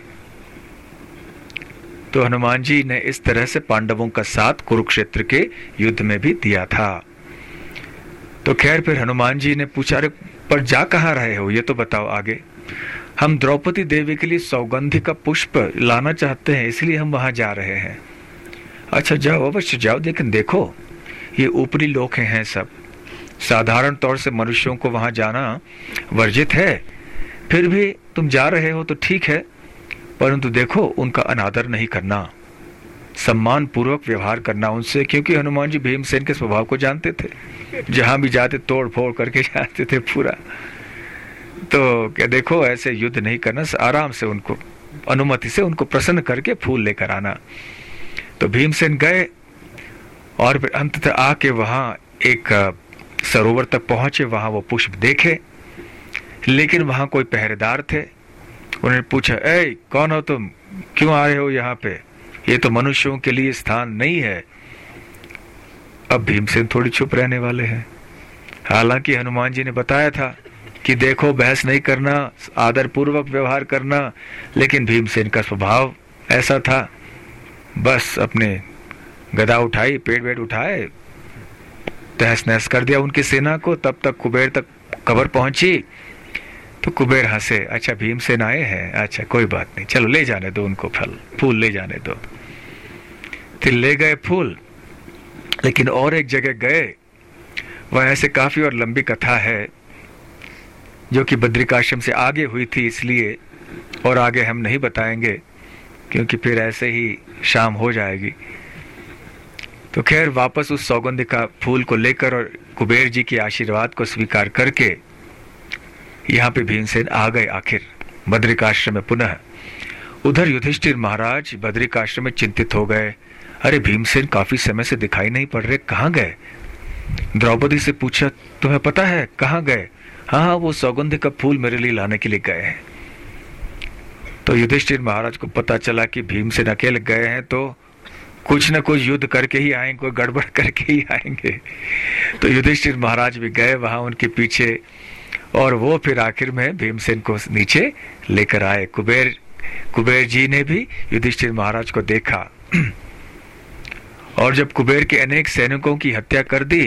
तो हनुमान जी ने इस तरह से पांडवों का साथ कुरुक्षेत्र के युद्ध में भी दिया था। तो खैर फिर हनुमान जी ने पूछा, अरे पर जा कहाँ रहे हो, ये तो बताओ आगे। हम द्रौपदी देवी के लिए सौगंधि का पुष्प लाना चाहते हैं, इसलिए हम वहां जा रहे हैं। अच्छा जाओ, अवश्य जाओ, लेकिन देखो ये ऊपरी लोक हैं सब, साधारण तौर से मनुष्यों को वहां जाना वर्जित है। फिर भी तुम जा रहे हो तो ठीक है, परंतु देखो उनका अनादर नहीं करना, सम्मान पूर्वक व्यवहार करना उनसे, क्योंकि हनुमान जी भीमसेन के स्वभाव को जानते थे, जहां भी जाते तोड़ फोड़ करके जाते थे पूरा। तो क्या देखो ऐसे युद्ध नहीं करना, आराम से उनको अनुमति से उनको प्रसन्न करके फूल लेकर आना। तो भीमसेन गए और फिर अंततः आके वहां एक सरोवर तक पहुंचे, वहां वो पुष्प देखे, लेकिन वहां कोई पहरेदार थे। उन्होंने पूछा, ए कौन हो तुम, क्यों आए हो यहाँ पे, ये तो मनुष्यों के लिए स्थान नहीं है। अब भीमसेन थोड़ी चुप रहने वाले हैं। हालांकि हनुमान जी ने बताया था कि देखो बहस नहीं करना, आदर पूर्वक व्यवहार करना, लेकिन भीमसेन का स्वभाव ऐसा था, बस अपने गदा उठाई, पेड़ वेड़ उठाए, तहस नहस कर दिया उनकी सेना को। तब तक कुबेर तक खबर पहुंची तो कुबेर हंसे, अच्छा भीमसेन आए हैं, अच्छा कोई बात नहीं, चलो ले जाने दो उनको, फूल ले जाने दो। फिर ले गए फूल, लेकिन और एक जगह गए, वह ऐसे काफी और लंबी कथा है जो कि बद्रिकाश्रम से आगे हुई थी, इसलिए और आगे हम नहीं बताएंगे क्योंकि फिर ऐसे ही शाम हो जाएगी। तो खैर वापस उस सौगंध का फूल को लेकर और कुबेर जी के आशीर्वाद को स्वीकार करके यहाँ पे भीमसेन आ गए आखिर बद्रिकाश्रम में पुनः। उधर युधिष्ठिर महाराज बद्रिकाश्रम में चिंतित हो गए, अरे भीमसेन काफी समय से दिखाई नहीं पड़ रहे, कहाँ गए। द्रौपदी से पूछा, तुम्हें पता है कहाँ गए। हाँ, वो सौगंध का फूल मेरे लिए लाने के लिए गए हैं। तो युधिष्ठिर महाराज को पता चला कि भीमसेन अकेले गए हैं तो कुछ न कुछ युद्ध करके ही आएंगे, कोई गड़बड़ करके ही आएंगे। तो युधिष्ठिर महाराज भी गए वहां उनके पीछे, और वो फिर आखिर में भीमसेन को नीचे लेकर आए। कुबेर जी ने भी युधिष्ठिर महाराज को देखा, और जब कुबेर के अनेक सैनिकों की हत्या कर दी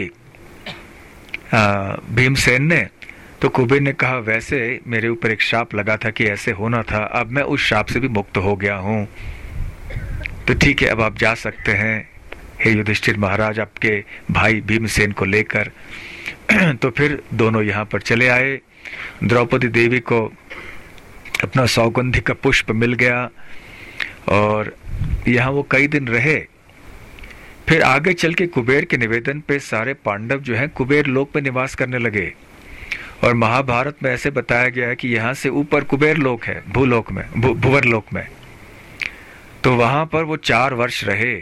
भीमसेन ने, तो कुबेर ने कहा, वैसे मेरे ऊपर एक शाप लगा था कि ऐसे होना था, अब मैं उस शाप से भी मुक्त हो गया हूं, तो ठीक है अब आप जा सकते हैं हे युधिष्ठिर महाराज आपके भाई भीमसेन को लेकर। तो फिर दोनों यहाँ पर चले आए। द्रौपदी देवी को अपना सौगंधि का पुष्प मिल गया और यहाँ वो कई दिन रहे। फिर आगे चल के कुबेर के निवेदन पे सारे पांडव जो हैं कुबेर लोक में निवास करने लगे, और महाभारत में ऐसे बताया गया है कि यहाँ से ऊपर कुबेर लोक है, भूलोक में, भुवर लोक में। तो वहां पर वो 4 वर्ष रहे।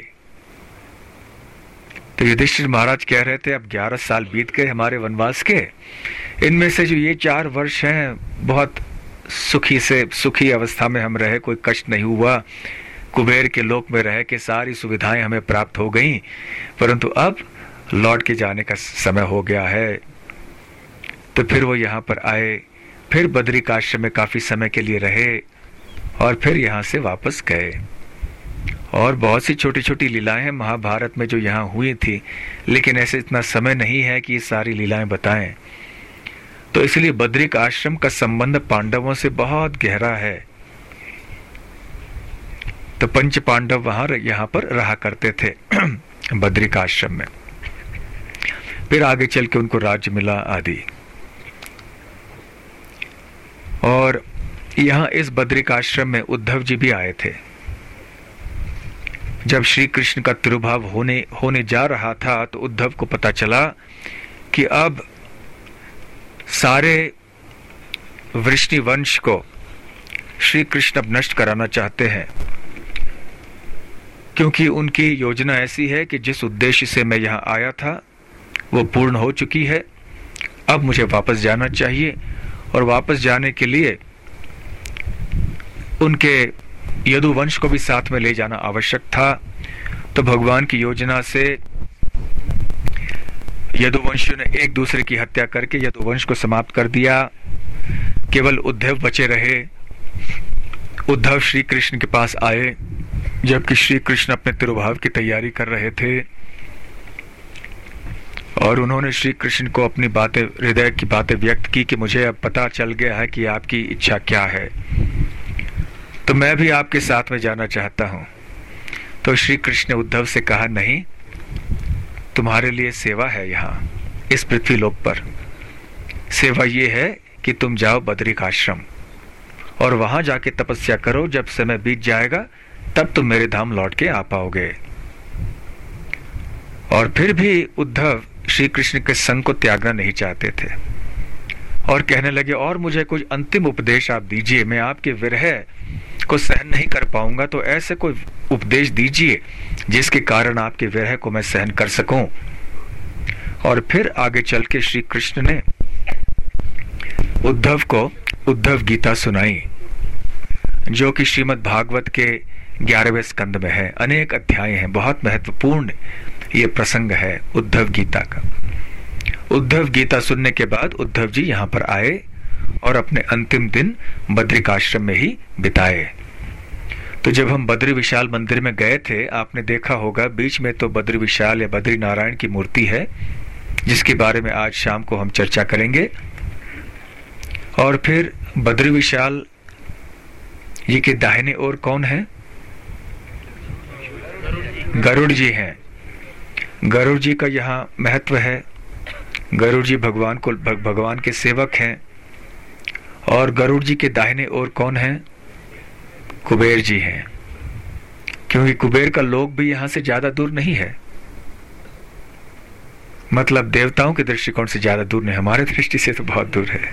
तो युधिष्ठिर महाराज कह रहे थे अब 11 साल बीत गए हमारे वनवास के, इनमें से जो ये 4 वर्ष हैं बहुत सुखी अवस्था में हम रहे, कोई कष्ट नहीं हुआ, कुबेर के लोक में रह के सारी सुविधाएं हमें प्राप्त हो गईं, परंतु अब लौट के जाने का समय हो गया है। तो फिर वो यहाँ पर आए, फिर बद्रिकाश्रम में काफी समय के लिए रहे और फिर यहाँ से वापस गए। और बहुत सी छोटी छोटी लीलाएं हैं महाभारत में जो यहाँ हुई थी, लेकिन ऐसे इतना समय नहीं है कि ये सारी लीलाएं बताएं। तो इसलिए बद्रिक आश्रम का संबंध पांडवों से बहुत गहरा है। तो पंच पांडव वहां यहाँ पर रहा करते थे बद्रिक आश्रम में। फिर आगे चल के उनको राज्य मिला आदि। और यहाँ इस बद्रिक आश्रम में उद्धव जी भी आए थे। जब श्री कृष्ण का तिरुभाव होने जा रहा था तो उद्धव को पता चला कि अब सारे वृष्णि वंश को श्री कृष्ण अब नष्ट कराना चाहते हैं, क्योंकि उनकी योजना ऐसी है कि जिस उद्देश्य से मैं यहाँ आया था वो पूर्ण हो चुकी है, अब मुझे वापस जाना चाहिए। और वापस जाने के लिए उनके यदुवंश को भी साथ में ले जाना आवश्यक था। तो भगवान की योजना से यदुवंशियों ने एक दूसरे की हत्या करके यदुवंश को समाप्त कर दिया। केवल उद्धव बचे रहे। उद्धव श्री कृष्ण के पास आए जबकि श्री कृष्ण अपने तिरुभाव की तैयारी कर रहे थे, और उन्होंने श्री कृष्ण को अपनी बातें, हृदय की बातें व्यक्त की कि मुझे अब पता चल गया है कि आपकी इच्छा क्या है, तो मैं भी आपके साथ में जाना चाहता हूं। तो श्री कृष्ण ने उद्धव से कहा, नहीं, तुम्हारे लिए सेवा है यहाँ इस पृथ्वी लोक पर। सेवा ये है कि तुम जाओ बद्रिक आश्रम और वहां जाके तपस्या करो, जब समय बीत जाएगा तब तुम मेरे धाम लौट के आ पाओगे। और फिर भी उद्धव श्री कृष्ण के संग को त्यागना नहीं चाहते थे और कहने लगे, और मुझे कुछ अंतिम उपदेश आप दीजिए, मैं आपके विरह को सहन नहीं कर पाऊंगा, तो ऐसे कोई उपदेश दीजिए जिसके कारण आपके विरह को मैं सहन कर सकूं। और फिर आगे चल के श्री कृष्ण ने उद्धव को उद्धव गीता सुनाई, जो कि श्रीमद् भागवत के 11वें स्कंद में है। अनेक अध्याय हैं, बहुत महत्वपूर्ण ये प्रसंग है उद्धव गीता का। उद्धव गीता सुनने के बाद उद्धव जी यहाँ पर आए और अपने अंतिम दिन बद्रिकाश्रम में ही बिताए। तो जब हम बद्री विशाल मंदिर में गए थे, आपने देखा होगा बीच में तो बद्री विशाल या बद्री नारायण की मूर्ति है, जिसके बारे में आज शाम को हम चर्चा करेंगे। और फिर बद्री विशाल ये के दाहिने ओर कौन है? गरुड़ जी हैं। गरुड़ जी का यहाँ महत्व है। गरुड़ जी भगवान के सेवक हैं। और गरुड़ जी के दाहिने ओर कौन है? कुबेर जी हैं, क्योंकि कुबेर का लोक भी यहां से ज्यादा दूर नहीं है, मतलब देवताओं के दृष्टिकोण से ज्यादा दूर नहीं, हमारे दृष्टि से तो बहुत दूर है।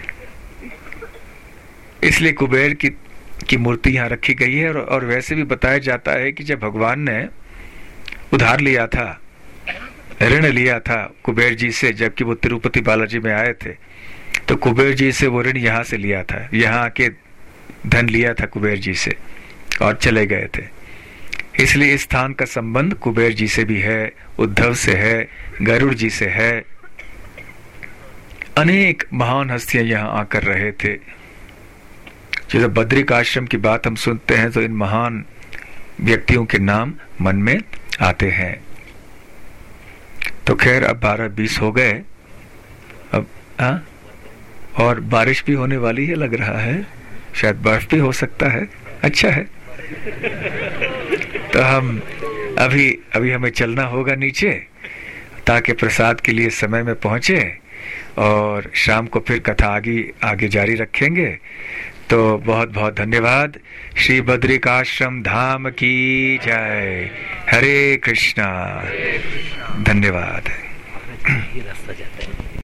इसलिए कुबेर की मूर्ति यहाँ रखी गई है। और वैसे भी बताया जाता है कि जब भगवान ने उधार लिया था, ऋण लिया था कुबेर जी से, जबकि वो तिरुपति बालाजी में आए थे, तो कुबेर जी से वो ऋण यहाँ से लिया था, यहाँ आके धन लिया था कुबेर जी से और चले गए थे। इसलिए इस स्थान का संबंध कुबेर जी से भी है, उद्धव से है, गरुड़ जी से है। अनेक महान हस्तियां यहाँ आकर रहे थे। जब बद्रिकाश्रम की बात हम सुनते हैं तो इन महान व्यक्तियों के नाम मन में आते हैं। तो खैर अब 12:20 हो गए अब और बारिश भी होने वाली है, लग रहा है, शायद बर्फ भी हो सकता है। अच्छा है। तो हम अभी हमें चलना होगा नीचे, ताकि प्रसाद के लिए समय में पहुंचे और शाम को फिर कथा आगे जारी रखेंगे। तो बहुत बहुत धन्यवाद। श्री बद्रिकाश्रम धाम की जय। हरे कृष्णा। धन्यवाद। ये रास्ता जाता है।